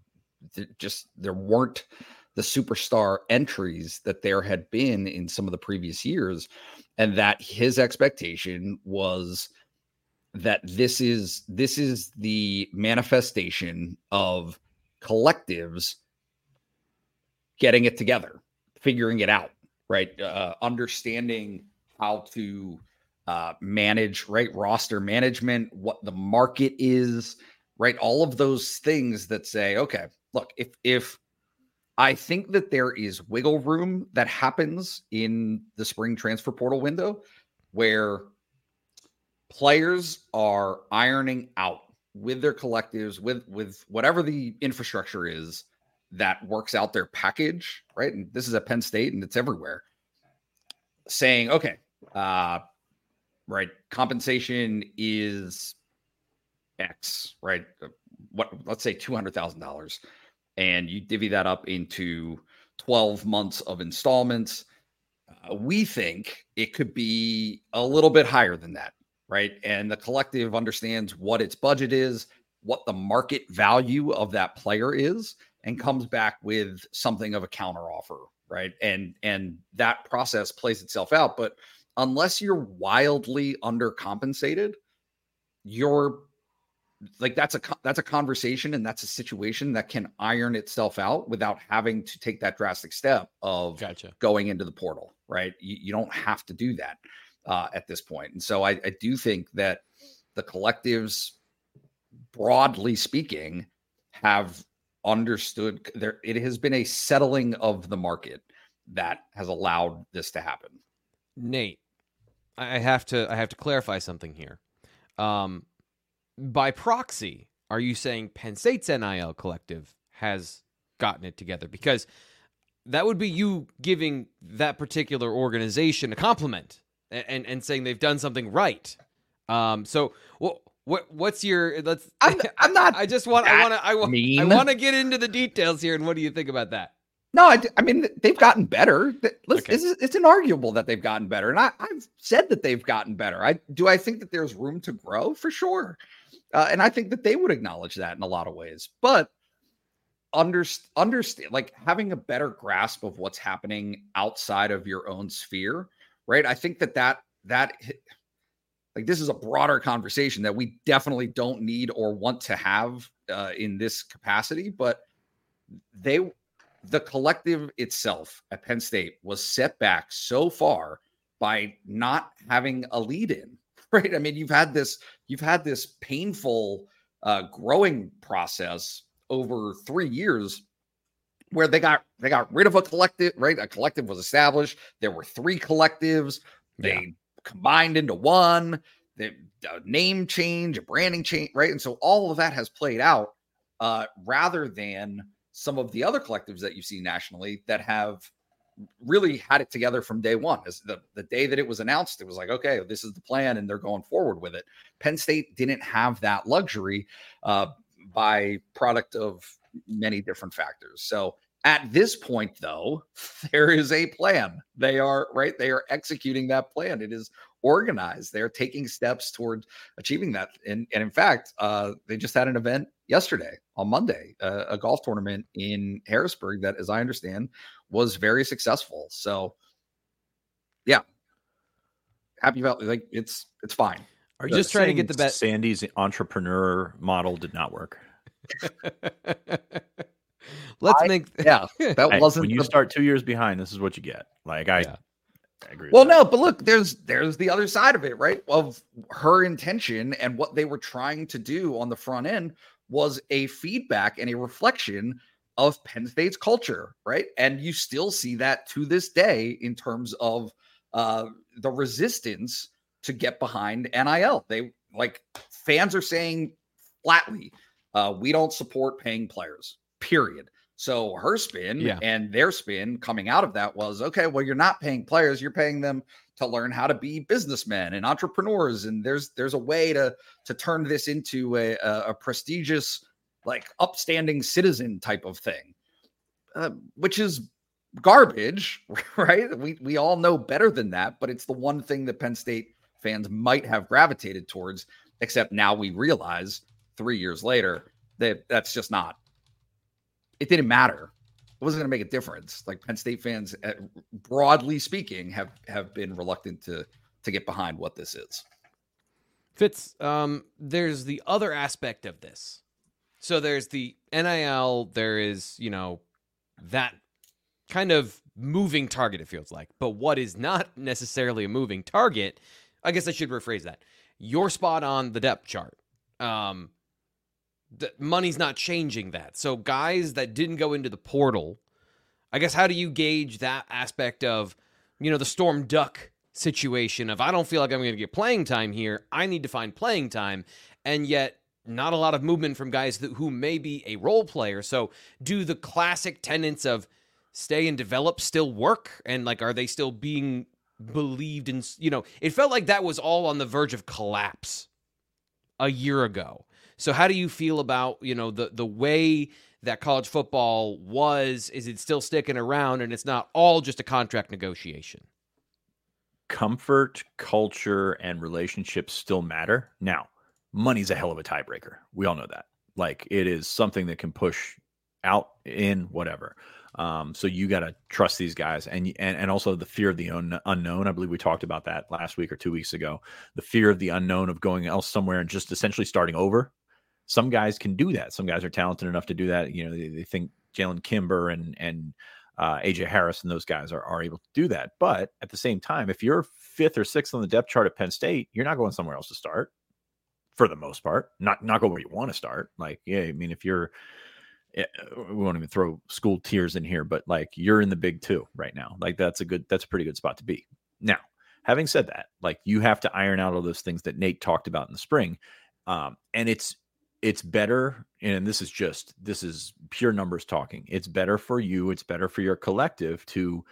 There weren't the superstar entries that there had been in some of the previous years, and that his expectation was that this is the manifestation of collectives getting it together, figuring it out, right? Understanding how to manage, right? Roster management, what the market is, right? All of those things that say, okay, look, if I think that there is wiggle room that happens in the spring transfer portal window where players are ironing out with their collectives, with whatever the infrastructure is that works out their package, right? And this is at Penn State and it's everywhere. Saying, okay, right, compensation is X, right? Let's say $200,000. And you divvy that up into 12 months of installments. We think it could be a little bit higher than that, right? And the collective understands what its budget is, what the market value of that player is, and comes back with something of a counteroffer, right? And that process plays itself out. But unless you're wildly undercompensated, you're like, that's a conversation, and that's a situation that can iron itself out without having to take that drastic step of going into the portal, right? You don't have to do that at this point. And so I do think that the collectives, broadly speaking, have understood there. It has been a settling of the market that has allowed this to happen. Nate, I have to clarify something here. By proxy, are you saying Penn State's NIL collective has gotten it together? Because that would be you giving that particular organization a compliment and saying they've done something right. So what's your? Let's. I'm not. I just want. I want to get into the details here. And what do you think about that? No, I mean, they've gotten better. It's inarguable that they've gotten better. And I've said that they've gotten better. I think that there's room to grow for sure. And I think that they would acknowledge that in a lot of ways. But understand, like having a better grasp of what's happening outside of your own sphere, right? I think that like this is a broader conversation that we definitely don't need or want to have in this capacity. But the collective itself at Penn State was set back so far by not having a lead in, right? I mean, you've had this painful growing process over 3 years where they got rid of a collective, right? A collective was established. There were 3 collectives. They combined into one, the name change, a branding change, right? And so all of that has played out rather than some of the other collectives that you see nationally that have really had it together from day one. As the day that it was announced, it was like, okay, this is the plan and they're going forward with it. Penn State didn't have that luxury by product of many different factors. So at this point, though, there is a plan. They are executing that plan. It is organized. They're taking steps toward achieving that. And in fact, they just had an event yesterday on Monday, a golf tournament in Harrisburg that, as I understand, was very successful. So yeah, happy about, like, it's fine. Are you just trying to get the best? Sandy's entrepreneur model did not work. That wasn't when you start 2 years behind, this is what you get. Like I agree. Well, no, but look, there's the other side of it, right? Of her intention and what they were trying to do on the front end was a feedback and a reflection of Penn State's culture, right? And you still see that to this day in terms of the resistance to get behind NIL. They, like, fans are saying flatly, we don't support paying players, period. So her spin and their spin coming out of that was, okay, well, you're not paying players, you're paying them to learn how to be businessmen and entrepreneurs. And there's a way to turn this into a prestigious, like, upstanding citizen type of thing, which is garbage, right? We all know better than that, but it's the one thing that Penn State fans might have gravitated towards, except now we realize 3 years later that that's just not. It didn't matter. It wasn't going to make a difference. Like, Penn State fans, broadly speaking, have been reluctant to get behind what this is. Fitz, there's the other aspect of this. So there's the NIL, there is, that kind of moving target, it feels like. But what is not necessarily a moving target, I guess I should rephrase that. You're spot on the depth chart. The money's not changing that. So guys that didn't go into the portal, I guess, how do you gauge that aspect of, the Storm Duck situation of, I don't feel like I'm going to get playing time here. I need to find playing time. And yet not a lot of movement from guys who may be a role player. So do the classic tenets of stay and develop still work? And, like, are they still being believed in? It felt like that was all on the verge of collapse a year ago. So how do you feel about, the way that college football was? Is it still sticking around and it's not all just a contract negotiation? Comfort, culture, and relationships still matter. Now, money's a hell of a tiebreaker. We all know that. Like, it is something that can push out in whatever. So you got to trust these guys, and also the fear of the unknown. I believe we talked about that last week or 2 weeks ago. The fear of the unknown of going else somewhere and just essentially starting over. Some guys can do that. Some guys are talented enough to do that. They think Jalen Kimber and AJ Harris and those guys are able to do that. But at the same time, if you're 5th or 6th on the depth chart at Penn State, you're not going somewhere else to start for the most part. Not go where you want to start. Like, if you're, we won't even throw school tiers in here, but, like, you're in the Big 2 right now. Like, that's a pretty good spot to be. Now, having said that, like, you have to iron out all those things that Nate talked about in the spring. And it's better, and this is pure numbers talking. It's better for you. It's better for your collective to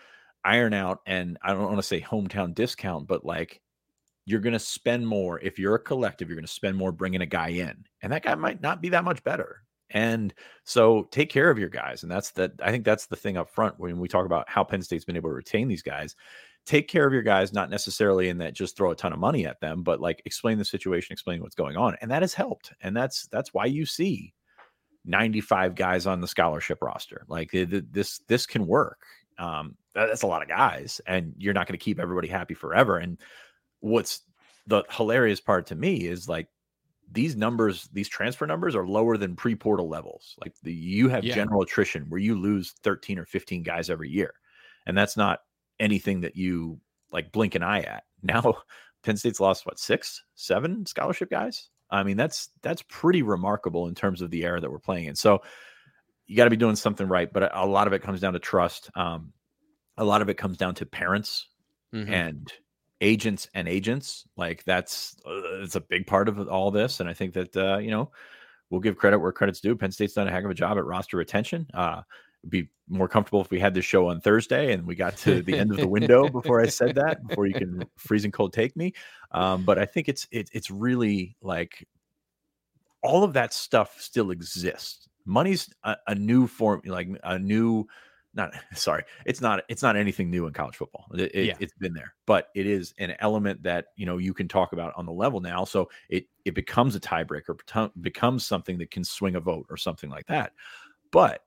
iron out, and I don't want to say hometown discount, but like you're going to spend more. If you're a collective, you're going to spend more bringing a guy in, and that guy might not be that much better. And so take care of your guys. And I think that's the thing up front when we talk about how Penn State's been able to retain these guys. Take care of your guys, not necessarily in that just throw a ton of money at them, but like explain the situation, explain what's going on. And that has helped. And that's why you see 95 guys on the scholarship roster. Like this can work. That's a lot of guys, and you're not going to keep everybody happy forever. And what's the hilarious part to me is like these numbers, these transfer numbers are lower than pre-portal levels. Like you have general attrition where you lose 13 or 15 guys every year. And that's not anything that you like blink an eye at. Now Penn State's lost 6, 7 scholarship guys. I mean, that's pretty remarkable in terms of the era that we're playing in. So you got to be doing something right, but a lot of it comes down to trust. A lot of it comes down to parents and agents. Like it's a big part of all this. And I think that, we'll give credit where credit's due. Penn State's done a heck of a job at roster retention. It'd be more comfortable if we had this show on Thursday and we got to the end of the window before I said that, before you can freezing cold take me. But I think it's really like all of that stuff still exists. Money's a new form, like a new, it's not anything new in college football. It's been there, but it is an element that, you can talk about on the level now. So it becomes a tiebreaker, becomes something that can swing a vote or something like that. But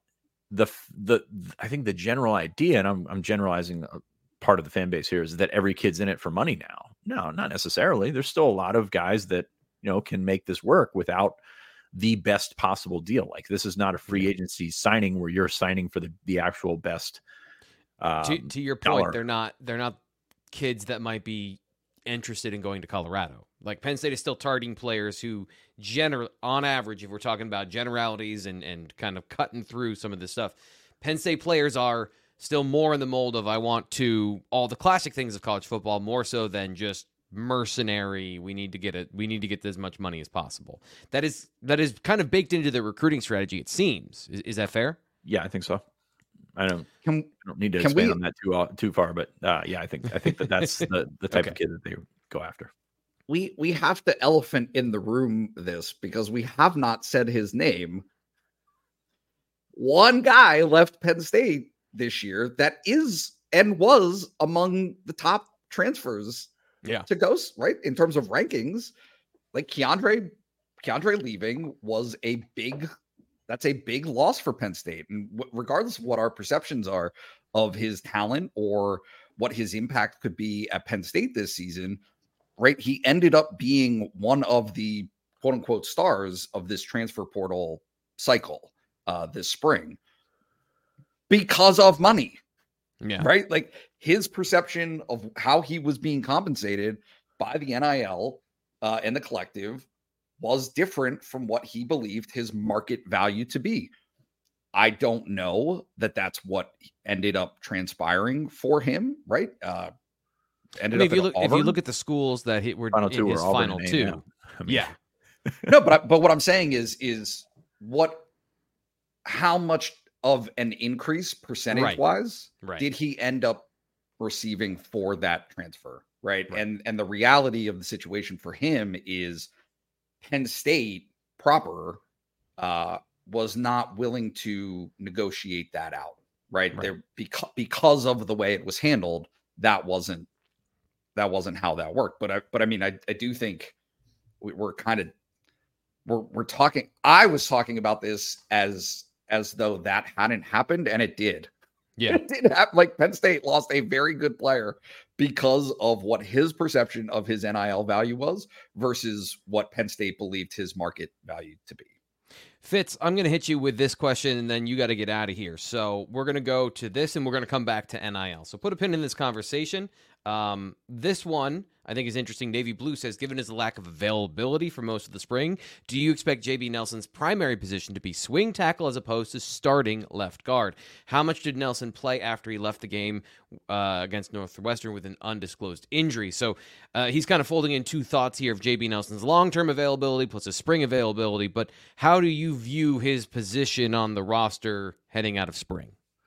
I think the general idea, and I'm generalizing a part of the fan base here, is that every kid's in it for money now. No, not necessarily. There's still a lot of guys that, can make this work without the best possible deal. Like this is not a free agency signing where you're signing for the actual best. To your point, dollar. they're not kids that might be interested in going to Colorado. Like Penn State is still targeting players who on average, if we're talking about generalities and kind of cutting through some of this stuff, Penn State players are still more in the mold of I want to all the classic things of college football, more so than just mercenary. We need to get as much money as possible. That is kind of baked into the recruiting strategy, it seems. Is that fair? Yeah, I think so. I don't need to expand on that too far, but I think that's the type of kid that they go after. We have to elephant in the room this because we have not said his name. One guy left Penn State this year that is and was among the top transfers to go, right? In terms of rankings, like Keandre leaving was that's a big loss for Penn State. And regardless of what our perceptions are of his talent or what his impact could be at Penn State this season, right? He ended up being one of the quote unquote stars of this transfer portal cycle this spring because of money. Yeah. Right. Like his perception of how he was being compensated by the NIL and the collective was different from what he believed his market value to be. I don't know that that's what ended up transpiring for him. Right. If you look at the schools that were in his final two. No, but what I'm saying is how much of an increase percentage wise did he end up receiving for that transfer? Right. And the reality of the situation for him is Penn State proper was not willing to negotiate that out. Right. There because of the way it was handled, that wasn't how that worked. But I mean, I do think we're talking. I was talking about this as though that hadn't happened, and it did. Yeah, it did happen. Like Penn State lost a very good player because of what his perception of his NIL value was versus what Penn State believed his market value to be. Fitz, I'm going to hit you with this question, and then you got to get out of here. So we're going to go to this, and we're going to come back to NIL. So put a pin in this conversation. This one I think is interesting. Navy Blue says, given his lack of availability for most of the spring, do you expect JB Nelson's primary position to be swing tackle as opposed to starting left guard? How much did Nelson play after he left the game against Northwestern with an undisclosed injury? So he's kind of folding in two thoughts here of JB Nelson's long-term availability plus his spring availability, but how do you view his position on the roster heading out of spring?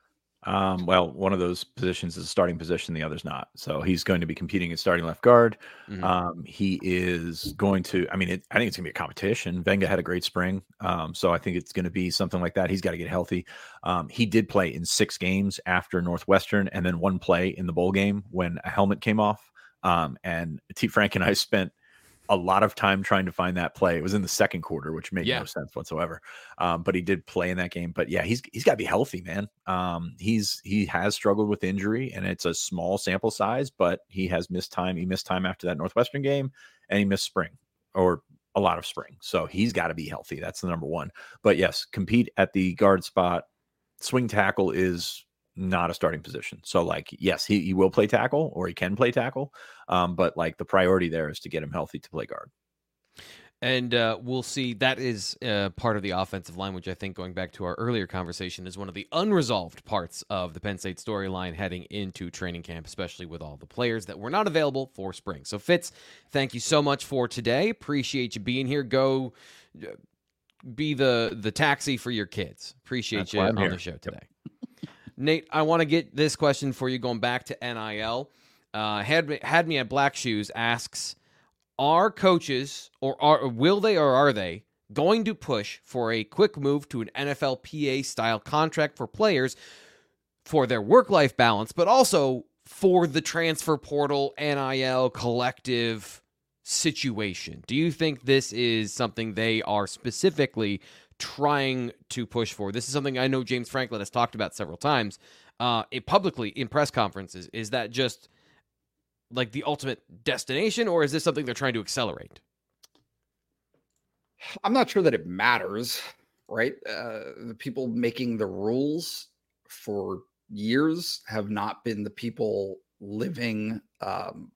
Well, one of those positions is a starting position, the other's not. So he's going to be competing at starting left guard. He is going to, I think it's going to be a competition. Venga had a great spring. So I think it's going to be something like that. He's got to get healthy. He did play in 6 games after Northwestern and then 1 play in the bowl game when a helmet came off. And T. Frank and I spent a lot of time trying to find that play. It was in the second quarter, which made no sense whatsoever. But he did play in that game. But yeah, he's got to be healthy, man. He has struggled with injury, and it's a small sample size, but he has missed time. He missed time after that Northwestern game, and he missed spring, or a lot of spring. So he's got to be healthy. That's the number one. But yes, compete at the guard spot. Swing tackle is not a starting position. So like, yes, he will play tackle, or he can play tackle. But like the priority there is to get him healthy to play guard. And we'll see. That is part of the offensive line, which I think, going back to our earlier conversation, is one of the unresolved parts of the Penn State storyline heading into training camp, especially with all the players that were not available for spring. So Fitz, thank you so much for today. Appreciate you being here. Go be the taxi for your kids. Appreciate you on the show today. Nate, I want to get this question for you going back to NIL. Had me at Black Shoes asks, are coaches, or are they going to push for a quick move to an NFLPA-style contract for players for their work-life balance, but also for the transfer portal, NIL, collective situation? Do you think this is something they are specifically trying to push for? This is something I know James Franklin has talked about several times publicly in press conferences. Is that just like the ultimate destination, or is this something they're trying to accelerate? I'm not sure that it matters, right? The people making the rules for years have not been the people living, the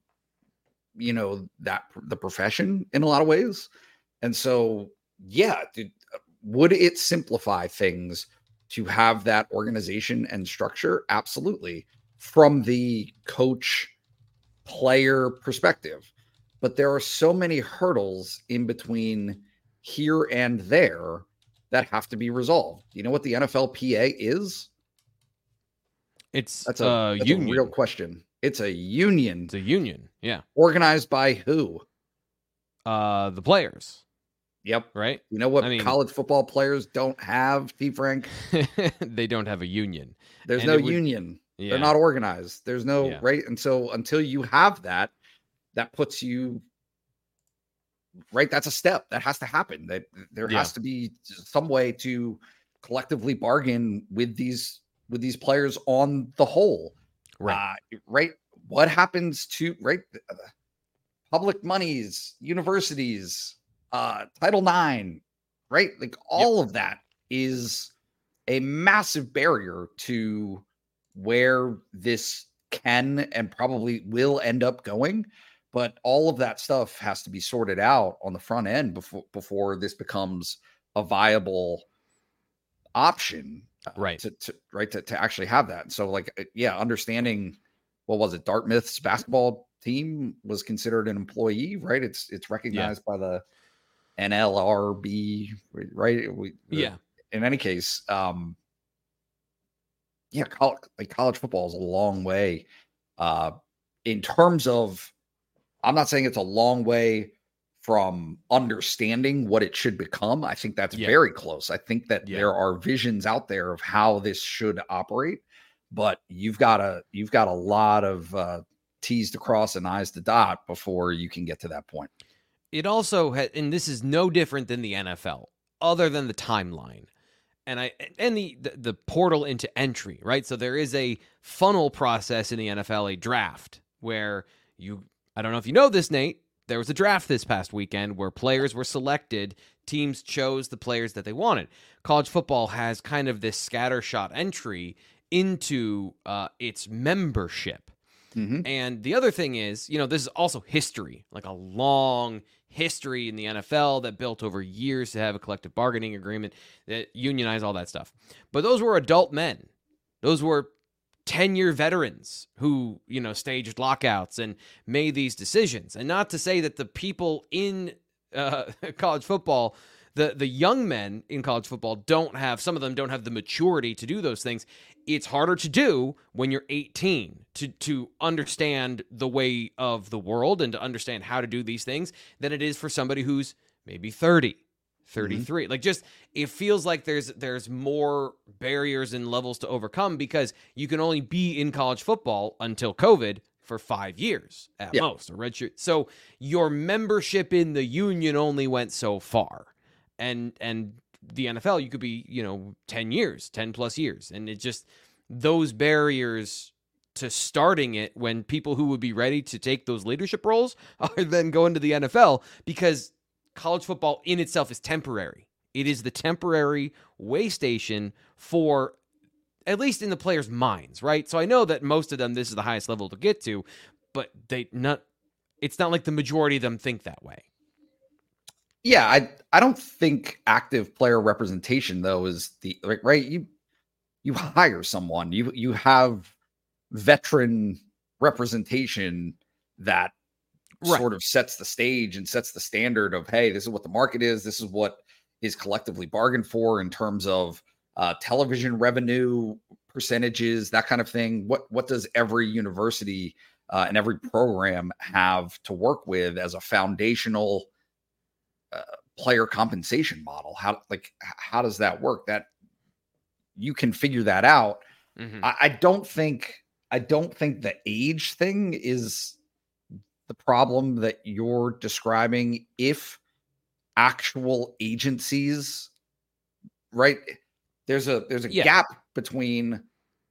profession in a lot of ways. And so, yeah, dude, would it simplify things to have that organization and structure? Absolutely. From the coach player perspective. But there are so many hurdles in between here and there that have to be resolved. You know what the NFLPA is? That's a union. A real question. It's a union. It's a union. Yeah. Organized by who? The players. Yep. Right. You know what college football players don't have, T. Frank? They don't have a union. There's no union. Yeah. They're not organized. There's no right. And so until you have that, that puts you right. That's a step that has to happen. That there has to be some way to collectively bargain with these players on the whole. Right. Right. What happens to public monies, universities, Title IX, right? Like all of that is a massive barrier to where this can and probably will end up going. But all of that stuff has to be sorted out on the front end before this becomes a viable option, right? To actually have that. So understanding, what was it? Dartmouth's basketball team was considered an employee, right? It's recognized by the NLRB, right? In any case, college football is a long way in terms of, I'm not saying it's a long way from understanding what it should become. I think that's very close. I think that there are visions out there of how this should operate, but you've got a lot of T's to cross and I's to dot before you can get to that point. It also and this is no different than the NFL, other than the timeline and the portal into entry, right? So there is a funnel process in the NFL, a draft, where I don't know if you know this, Nate, there was a draft this past weekend where players were selected, teams chose the players that they wanted. College football has kind of this scattershot entry into its membership. Mm-hmm. And the other thing is, this is also history, like a long history in the NFL that built over years to have a collective bargaining agreement that unionized all that stuff. But those were adult men. Those were 10-year veterans who, staged lockouts and made these decisions. And not to say that the people in college football, the young men in college football some of them don't have the maturity to do those things. It's harder to do when you're 18 to understand the way of the world and to understand how to do these things than it is for somebody who's maybe 30, 33. Like, just, it feels like there's more barriers and levels to overcome because you can only be in college football until COVID for 5 years at most, a redshirt. So your membership in the union only went so far. And the NFL, you could be, 10 plus years. And it just, those barriers to starting it when people who would be ready to take those leadership roles are then going to the NFL, because college football in itself is temporary. It is the temporary way station for, at least in the players' minds, right? So I know that most of them, this is the highest level to get to, but it's not like the majority of them think that way. Yeah, I don't think active player representation, though, is the right. You hire someone, you have veteran representation that sort of sets the stage and sets the standard of, hey, this is what the market is. This is what is collectively bargained for in terms of television revenue percentages, that kind of thing. What does every university and every program have to work with as a foundational player compensation model? How does that work? That you can figure that out. I don't think the age thing is the problem that you're describing. If actual agencies, right? There's a gap between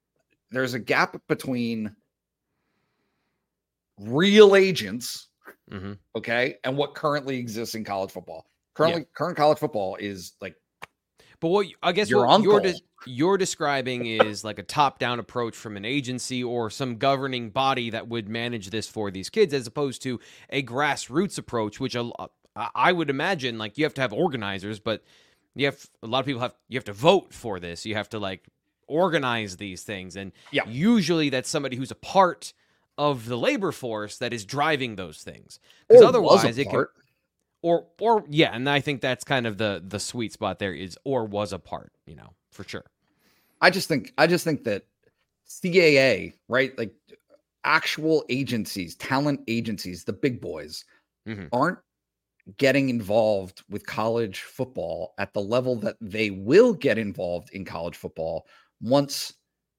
real agents, okay, and what currently exists in college football. Current college football is like, but what I guess what you're describing is like a top-down approach from an agency or some governing body that would manage this for these kids, as opposed to a grassroots approach, which I would imagine, like, you have to have organizers, but a lot of people you have to vote for this. You have to, like, organize these things, and usually that's somebody who's a part of the labor force that is driving those things. Because otherwise it can, and I think that's kind of the sweet spot there is, or was a part, for sure. I just think that CAA, right? Like, actual agencies, talent agencies, the big boys aren't getting involved with college football at the level that they will get involved in college football once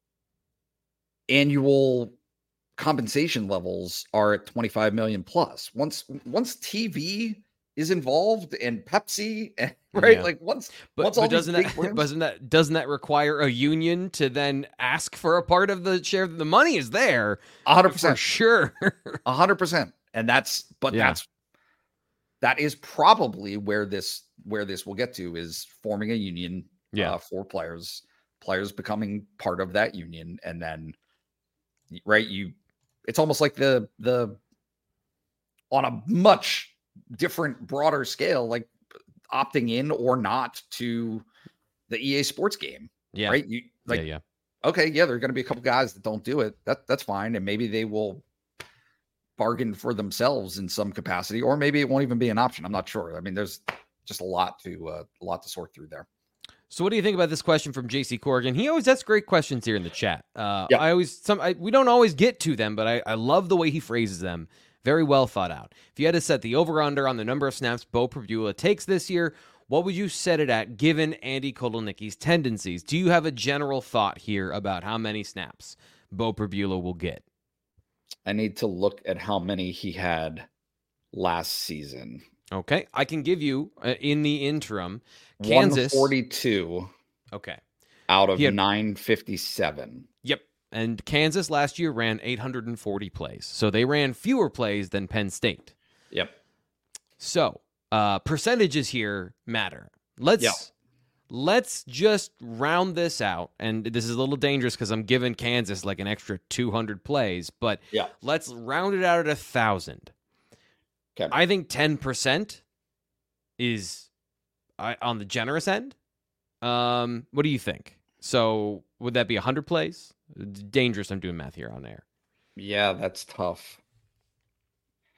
annual compensation levels are at 25 million plus. Once TV is involved, and Pepsi, right? Like, once all doesn't that require a union to then ask for a part of the share? The money is there 100% for sure. 100%. And that is probably where this will get to, is forming a union for players becoming part of that union. And then, right, it's almost like the on a much different, broader scale, like opting in or not to the EA Sports game. Yeah. Right. Okay. Yeah. There are going to be a couple guys that don't do it. That's fine. And maybe they will bargain for themselves in some capacity, or maybe it won't even be an option. I'm not sure. I mean, there's just a lot to sort through there. So what do you think about this question from JC Corrigan? He always asks great questions here in the chat. We don't always get to them, but I love the way he phrases them. Very well thought out. If you had to set the over-under on the number of snaps Beau Pribula takes this year, what would you set it at, given Andy Kotelnicki's tendencies? Do you have a general thought here about how many snaps Beau Pribula will get? I need to look at how many he had last season. Okay, I can give you, in the interim, Kansas. 142. Okay. Out of 957. Yep. And Kansas last year ran 840 plays. So they ran fewer plays than Penn State. Yep. So percentages here matter. Let's just round this out. And this is a little dangerous because I'm giving Kansas like an extra 200 plays. But let's round it out at 1,000. Okay. I think 10% is on the generous end. What do you think? So would that be 100 plays? Dangerous. I'm doing math here on air. Yeah, that's tough.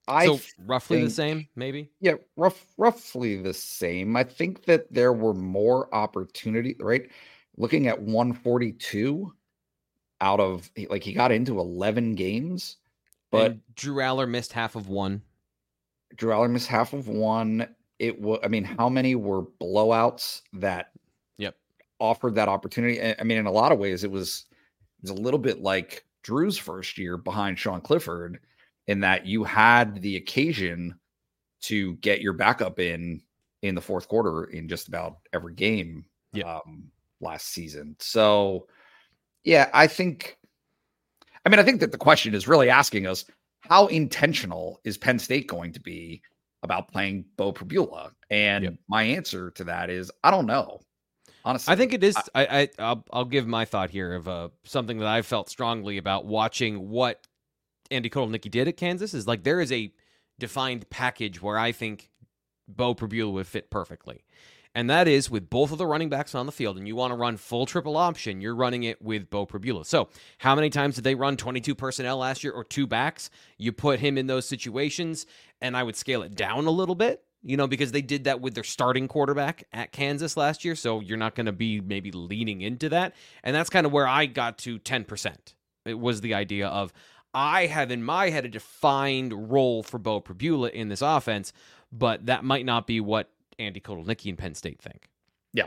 So roughly the same, maybe? Yeah, roughly the same. I think that there were more opportunity, right? Looking at 142 out of, like, he got into 11 games, but and Drew Aller missed half of one. Drew Aller missed half of one. It was, I mean, how many were blowouts that offered that opportunity? I mean, in a lot of ways, it was a little bit like Drew's first year behind Sean Clifford, in that you had the occasion to get your backup in the fourth quarter in just about every game last season. So, yeah, I think that the question is really asking us, how intentional is Penn State going to be about playing Beau Pribula? And my answer to that is, I don't know. Honestly, I think it is. I'll give my thought here of something that I felt strongly about watching what Andy Kotelnicki did at Kansas is, like, there is a defined package where I think Beau Pribula would fit perfectly. And that is with both of the running backs on the field, and you want to run full triple option, you're running it with Beau Pribula. So how many times did they run 22 personnel last year, or two backs? You put him in those situations, and I would scale it down a little bit, because they did that with their starting quarterback at Kansas last year, so you're not going to be maybe leaning into that. And that's kind of where I got to 10%. It was the idea of, I have in my head a defined role for Beau Pribula in this offense, but that might not be what Andy Kotelnicki and Penn State think. Yeah.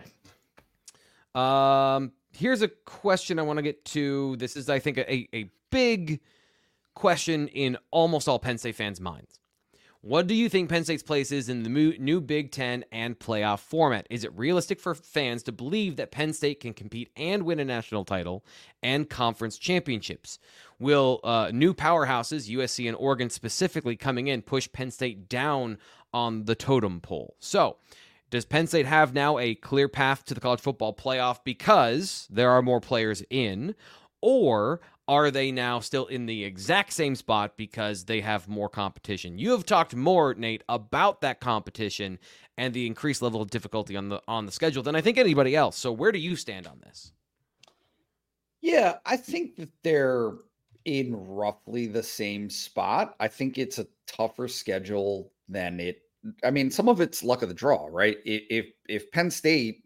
Here's a question I want to get to. This is, I think, a big question in almost all Penn State fans' minds. What do you think Penn State's place is in the new Big Ten and playoff format? Is it realistic for fans to believe that Penn State can compete and win a national title and conference championships? Will new powerhouses, USC and Oregon specifically, coming in, push Penn State down on the totem pole? So, does Penn State have now a clear path to the college football playoff because there are more players in, or are they now still in the exact same spot because they have more competition? You have talked more, Nate, about that competition and the increased level of difficulty on the schedule than I think anybody else. So where do you stand on this? Yeah, I think that they're in roughly the same spot. I think it's a tougher schedule than it. I mean, some of it's luck of the draw, right? If Penn State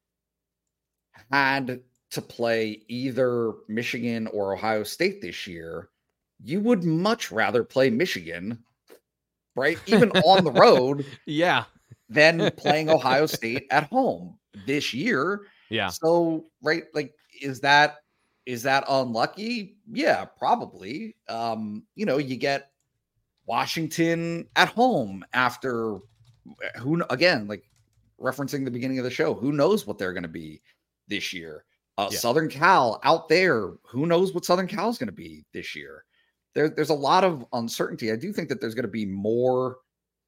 had to play either Michigan or Ohio State this year, you would much rather play Michigan, right? Even on the road, than playing Ohio State at home this year. Yeah. So, right, like, is that unlucky? Yeah, probably. You get Washington at home after, again, like referencing the beginning of the show, who knows what they're going to be this year? Southern Cal out there, who knows what Southern Cal is going to be this year? There's a lot of uncertainty. I do think that there's going to be more,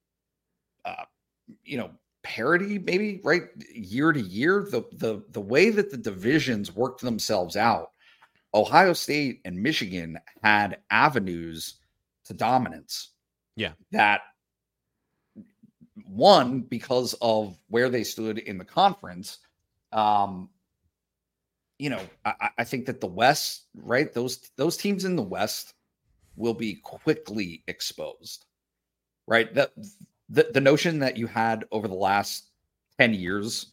parity, maybe, right, year to year. The way that the divisions worked themselves out, Ohio State and Michigan had avenues to dominance. Yeah, that one, because of where they stood in the conference. I think that the West, right, those teams in the West will be quickly exposed, right? That the notion that you had over the last 10 years,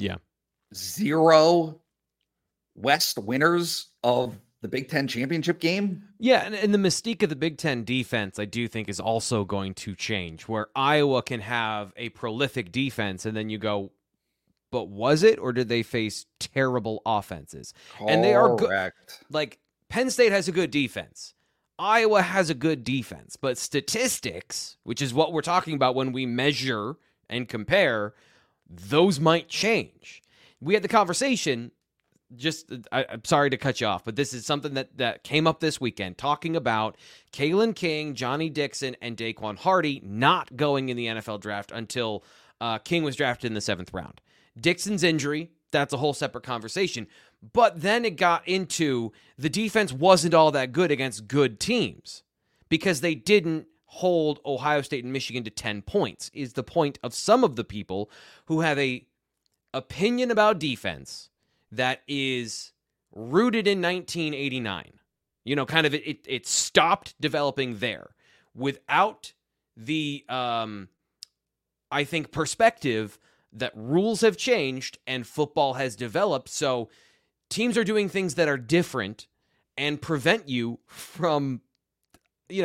0 West winners of the Big Ten championship game. Yeah, and the mystique of the Big Ten defense, I do think, is also going to change, where Iowa can have a prolific defense, and then you go, but was it, or did they face terrible offenses? Correct. And they are good. Like, Penn State has a good defense. Iowa has a good defense. But statistics, which is what we're talking about when we measure and compare, those might change. We had the conversation, I'm sorry to cut you off, but this is something that came up this weekend, talking about Kalen King, Johnny Dixon, and Daquan Hardy not going in the NFL draft until King was drafted in the 7th round. Dixon's injury, that's a whole separate conversation. But then it got into the defense wasn't all that good against good teams because they didn't hold Ohio State and Michigan to 10 points, is the point of some of the people who have a opinion about defense that is rooted in 1989. Kind of it stopped developing there. Without the I think perspective that rules have changed and football has developed. So teams are doing things that are different and prevent you from, a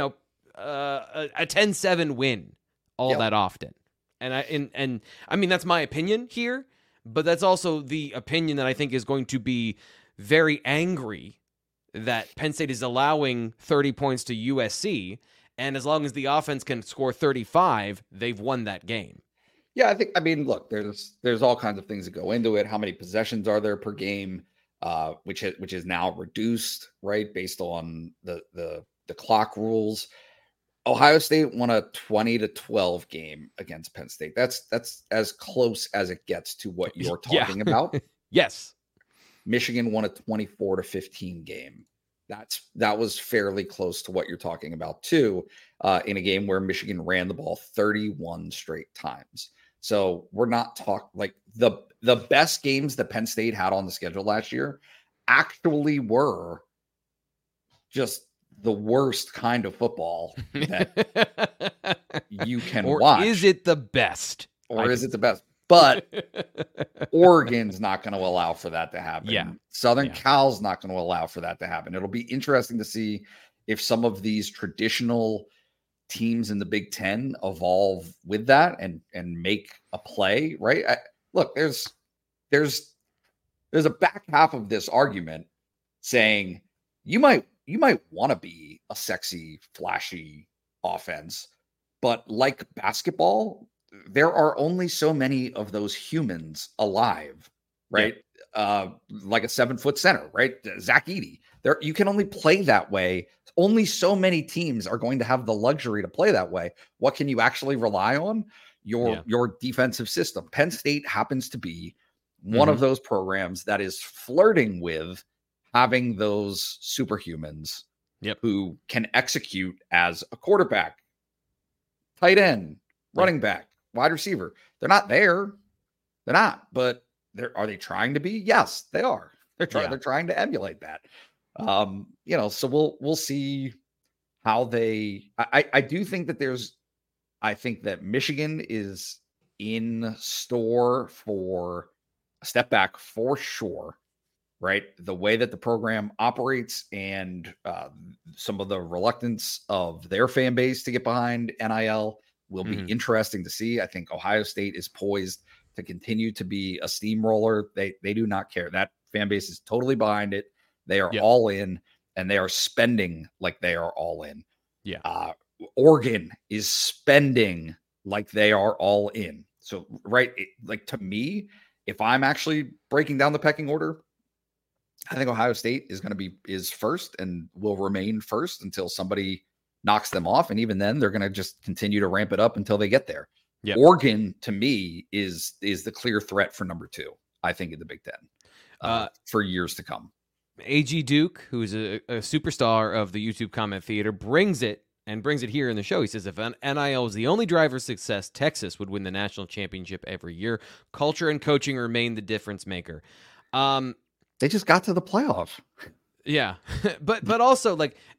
10-7 win that often. And I mean, that's my opinion here, but that's also the opinion that I think is going to be very angry that Penn State is allowing 30 points to USC. And as long as the offense can score 35, they've won that game. Yeah, look, there's all kinds of things that go into it. How many possessions are there per game, which is now reduced, right, based on the clock rules. Ohio State won a 20-12 game against Penn State. That's as close as it gets to what you're talking about. Yes. Michigan won a 24-15 game. That was fairly close to what you're talking about too, in a game where Michigan ran the ball 31 straight times. So we're not talking like the best games that Penn State had on the schedule last year actually were just the worst kind of football that you can watch. Or is it the best? Is it the best? But Oregon's not going to allow for that to happen. Yeah. Southern Cal's not going to allow for that to happen. It'll be interesting to see if some of these traditional teams in the Big Ten evolve with that and make a play, right? Look, there's a back half of this argument saying you might want to be a sexy, flashy offense, but like basketball, there are only so many of those humans alive, right? Yeah. Like a 7-foot center, right? Zach Edey. You can only play that way. Only so many teams are going to have the luxury to play that way. What can you actually rely on? Your defensive system. Penn State happens to be one of those programs that is flirting with having those superhumans who can execute as a quarterback, tight end, running back, wide receiver. They're not there. They're not, but are they trying to be? Yes, they are. They're trying to emulate that. So we'll see how I do think that I think that Michigan is in store for a step back for sure, right? The way that the program operates and some of the reluctance of their fan base to get behind NIL will be interesting to see. I think Ohio State is poised to continue to be a steamroller. They do not care. That fan base is totally behind it. They are all in, and they are spending like they are all in. Yeah. Oregon is spending like they are all in. So, right, to me, if I'm actually breaking down the pecking order, I think Ohio State is first and will remain first until somebody knocks them off. And even then, they're going to just continue to ramp it up until they get there. Yep. Oregon, to me, is the clear threat for number 2, I think, in the Big Ten for years to come. A.G. Duke, who's a superstar of the YouTube comment theater, brings it here in the show. He says, if NIL was the only driver of success, Texas would win the national championship every year. Culture and coaching remain the difference maker. They just got to the playoff. Yeah. but also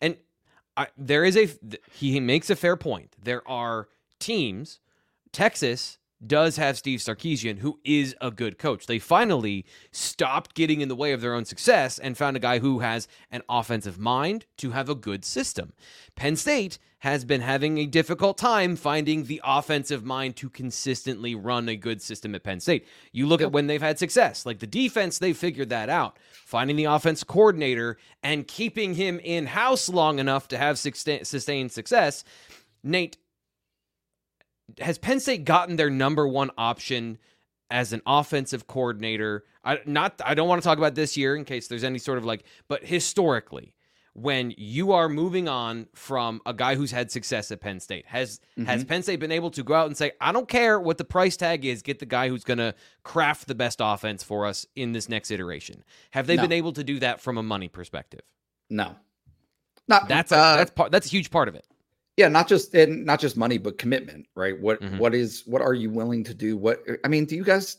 he makes a fair point. There are teams, Texas does have Steve Sarkisian, who is a good coach. They finally stopped getting in the way of their own success and found a guy who has an offensive mind to have a good system. Penn State has been having a difficult time finding the offensive mind to consistently run a good system at Penn State. You look at when they've had success, like the defense, they figured that out. Finding the offense coordinator and keeping him in-house long enough to have sustained success. Nate, has Penn State gotten their number one option as an offensive coordinator? I don't want to talk about this year in case there's any sort of but historically, when you are moving on from a guy who's had success at Penn State, has Penn State been able to go out and say, I don't care what the price tag is, get the guy who's going to craft the best offense for us in this next iteration? Have they been able to do that from a money perspective? No. That's a huge part of it. Yeah, not just money, but commitment, right? What are you willing to do? Do you guys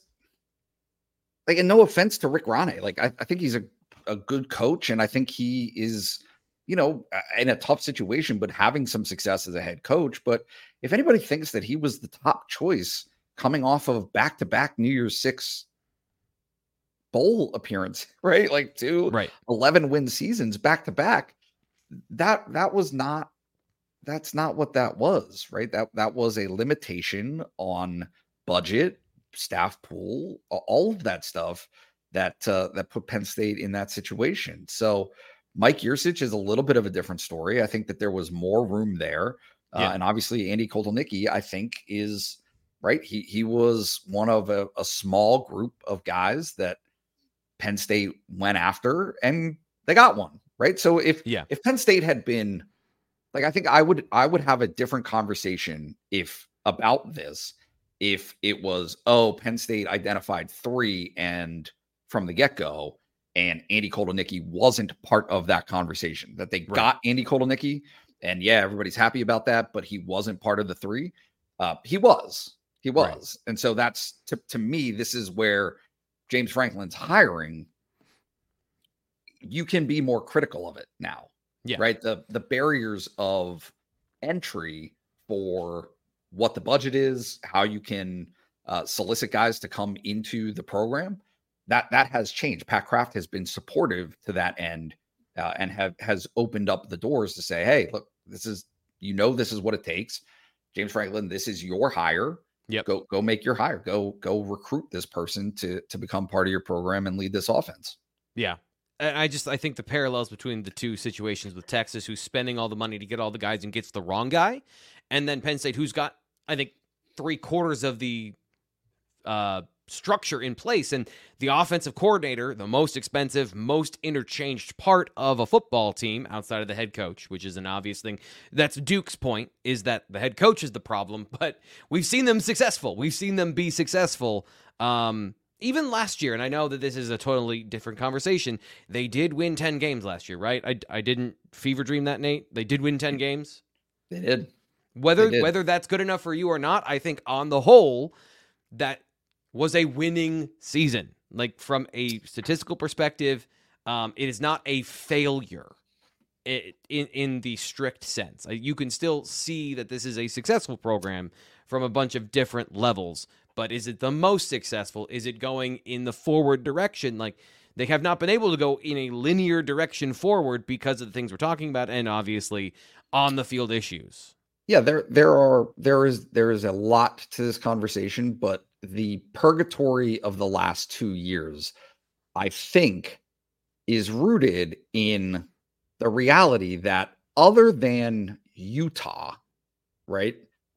and no offense to Rick Rane, I think he's a good coach, and I think he is, in a tough situation, but having some success as a head coach. But if anybody thinks that he was the top choice coming off of back-to-back New Year's Six bowl appearance, right? Like 11-win seasons back-to-back, that's not what that was, right? That was a limitation on budget, staff pool, all of that stuff that put Penn State in that situation. So Mike Yurcich is a little bit of a different story. I think that there was more room there. And obviously Andy Kotelnicki, I think, is right. He was one of a small group of guys that Penn State went after, and they got one, right? So if Penn State had been like, I think I would have a different conversation about this if it was, Penn State identified 3 and from the get-go, and Andy Kotelnicki wasn't part of that conversation, that they got Andy Kotelnicki, and everybody's happy about that, but he wasn't part of the 3. He was. Right. And so that's, to me, this is where James Franklin's hiring, you can be more critical of it now. Yeah. Right. The barriers of entry for what the budget is, how you can solicit guys to come into the program, that has changed. Pat Kraft has been supportive to that end and has opened up the doors to say, hey, look, this is what it takes. James Franklin, this is your hire. Yep. Go make your hire. Go recruit this person to become part of your program and lead this offense. Yeah. I think the parallels between the two situations with Texas, who's spending all the money to get all the guys and gets the wrong guy, and then Penn State, who's got, I think, 3/4 of the structure in place, and the offensive coordinator, the most expensive, most interchanged part of a football team outside of the head coach, which is an obvious thing. That's Duke's point, is that the head coach is the problem, but we've seen them successful. We've seen them be successful. Even last year, and I know that this is a totally different conversation, they did win 10 games last year, right? I didn't fever dream that, Nate. They did win 10 games. They did. Whether that's good enough for you or not, I think on the whole, that was a winning season. Like, from a statistical perspective, it is not a failure in the strict sense. You can still see that this is a successful program from a bunch of different levels. But is it the most successful? Is it going in the forward direction? Like, they have not been able to go in a linear direction forward because of the things we're talking about, and obviously on the field issues. Yeah, there is a lot to this conversation, but the purgatory of the last 2 years, I think, is rooted in the reality that other than Utah, right?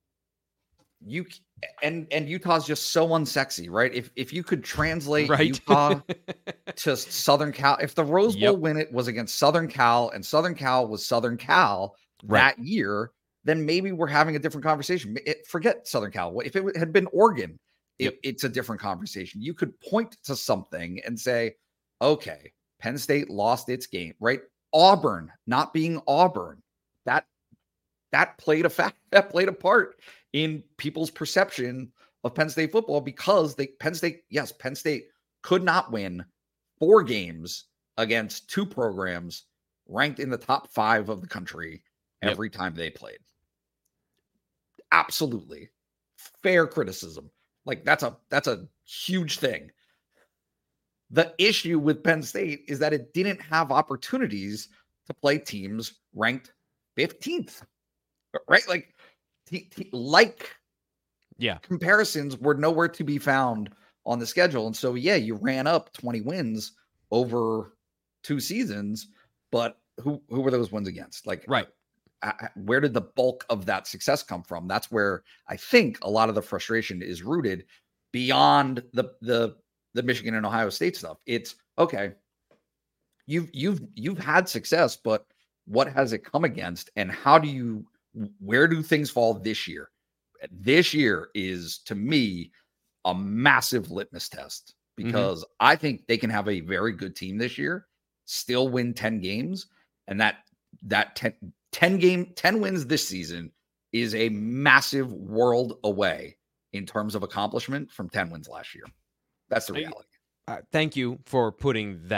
And Utah's just so unsexy, right? If you could translate Utah to Southern Cal, if the Rose Bowl win it was against Southern Cal and Southern Cal was Southern Cal that year, then maybe we're having a different conversation. Forget Southern Cal. If it had been Oregon, it's a different conversation. You could point to something and say, okay, Penn State lost its game, right? Auburn not being Auburn, that played a part in people's perception of Penn State football, because Penn State could not win 4 games against 2 programs ranked in the top 5 of the country every time they played. Absolutely fair criticism. Like, that's a huge thing. The issue with Penn State is that it didn't have opportunities to play teams ranked 15th, right? Comparisons were nowhere to be found on the schedule. And so, you ran up 20 wins over 2 seasons, but who were those wins against? Where did the bulk of that success come from? That's where I think a lot of the frustration is rooted, beyond the Michigan and Ohio State stuff. It's okay. You've had success, but what has it come against? And where do things fall this year? This year is, to me, a massive litmus test, because I think they can have a very good team this year, still win 10 games. And that 10 wins this season is a massive world away in terms of accomplishment from 10 wins last year. That's the reality. Thank you for putting that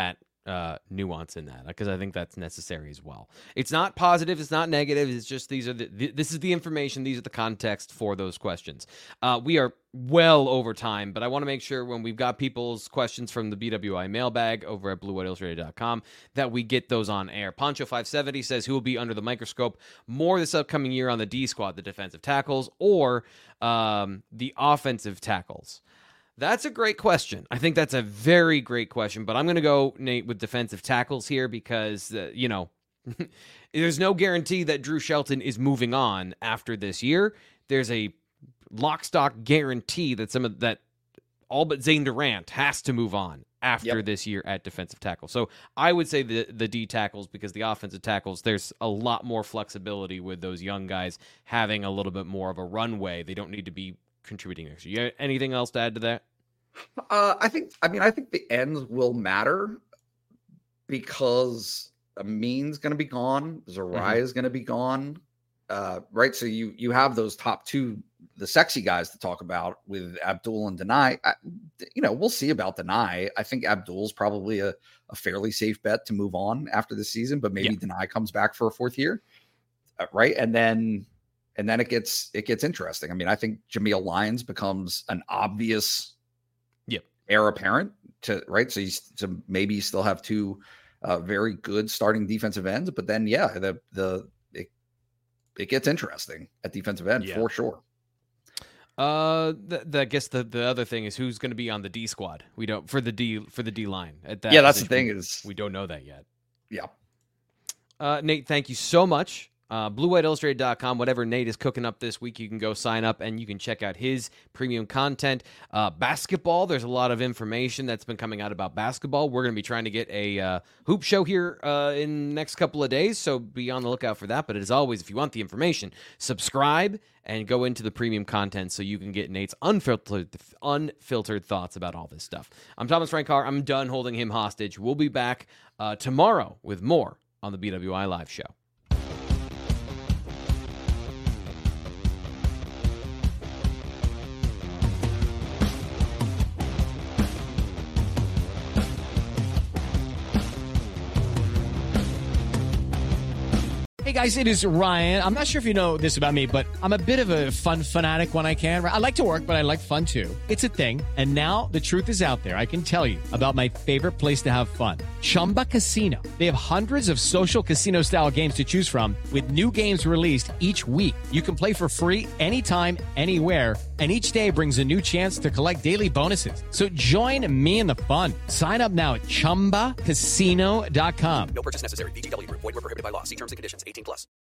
nuance in that, because I think that's necessary as well. It's not positive, it's not negative. It's just this is the information, these are the context for those questions. We are well over time, but I want to make sure when we've got people's questions from the BWI mailbag over at BlueWhiteIllustrated.com that we get those on air. Poncho570 says, who will be under the microscope more this upcoming year on the D squad, the defensive tackles or the offensive tackles? That's a great question. I think that's a very great question, but I'm going to go, Nate, with defensive tackles here because, there's no guarantee that Drew Shelton is moving on after this year. There's a lock stock guarantee that all but Zane Durant has to move on after this year at defensive tackle. So I would say the D tackles, because the offensive tackles, there's a lot more flexibility with those young guys having a little bit more of a runway. They don't need to be contributing next year. Anything else to add to that? I think the ends will matter because Amin's going to be gone. Zariah is going to be gone. Right. So you have those top two, the sexy guys to talk about with Abdul and Denai. We'll see about Denai. I think Abdul's probably a fairly safe bet to move on after the season, but maybe Denai comes back for a fourth year. Right. And then it gets interesting. I mean, I think Jameel Lyons becomes an obvious heir apparent to, right. So maybe you still have two very good starting defensive ends, but then, it gets interesting at defensive end for sure. I guess the other thing is who's going to be on the D squad. We don't for the D line. At that that's the thing is we don't know that yet. Yeah. Nate, thank you so much. BlueWhiteIllustrated.com, whatever Nate is cooking up this week, you can go sign up and you can check out his premium content. Basketball, there's a lot of information that's been coming out about basketball. We're going to be trying to get a hoop show here in the next couple of days, so be on the lookout for that. But as always, if you want the information, subscribe and go into the premium content so you can get Nate's unfiltered thoughts about all this stuff. I'm Thomas Frank Carr. I'm done holding him hostage. We'll be back tomorrow with more on the BWI Live Show. Hey guys, it is Ryan. I'm not sure if you know this about me, but I'm a bit of a fun fanatic when I can. I like to work, but I like fun too. It's a thing. And now the truth is out there. I can tell you about my favorite place to have fun. Chumba Casino. They have hundreds of social casino style games to choose from with new games released each week. You can play for free anytime, anywhere. And each day brings a new chance to collect daily bonuses. So join me in the fun. Sign up now at ChumbaCasino.com. No purchase necessary. VGW Group. Void where prohibited by law. See terms and conditions. 18+.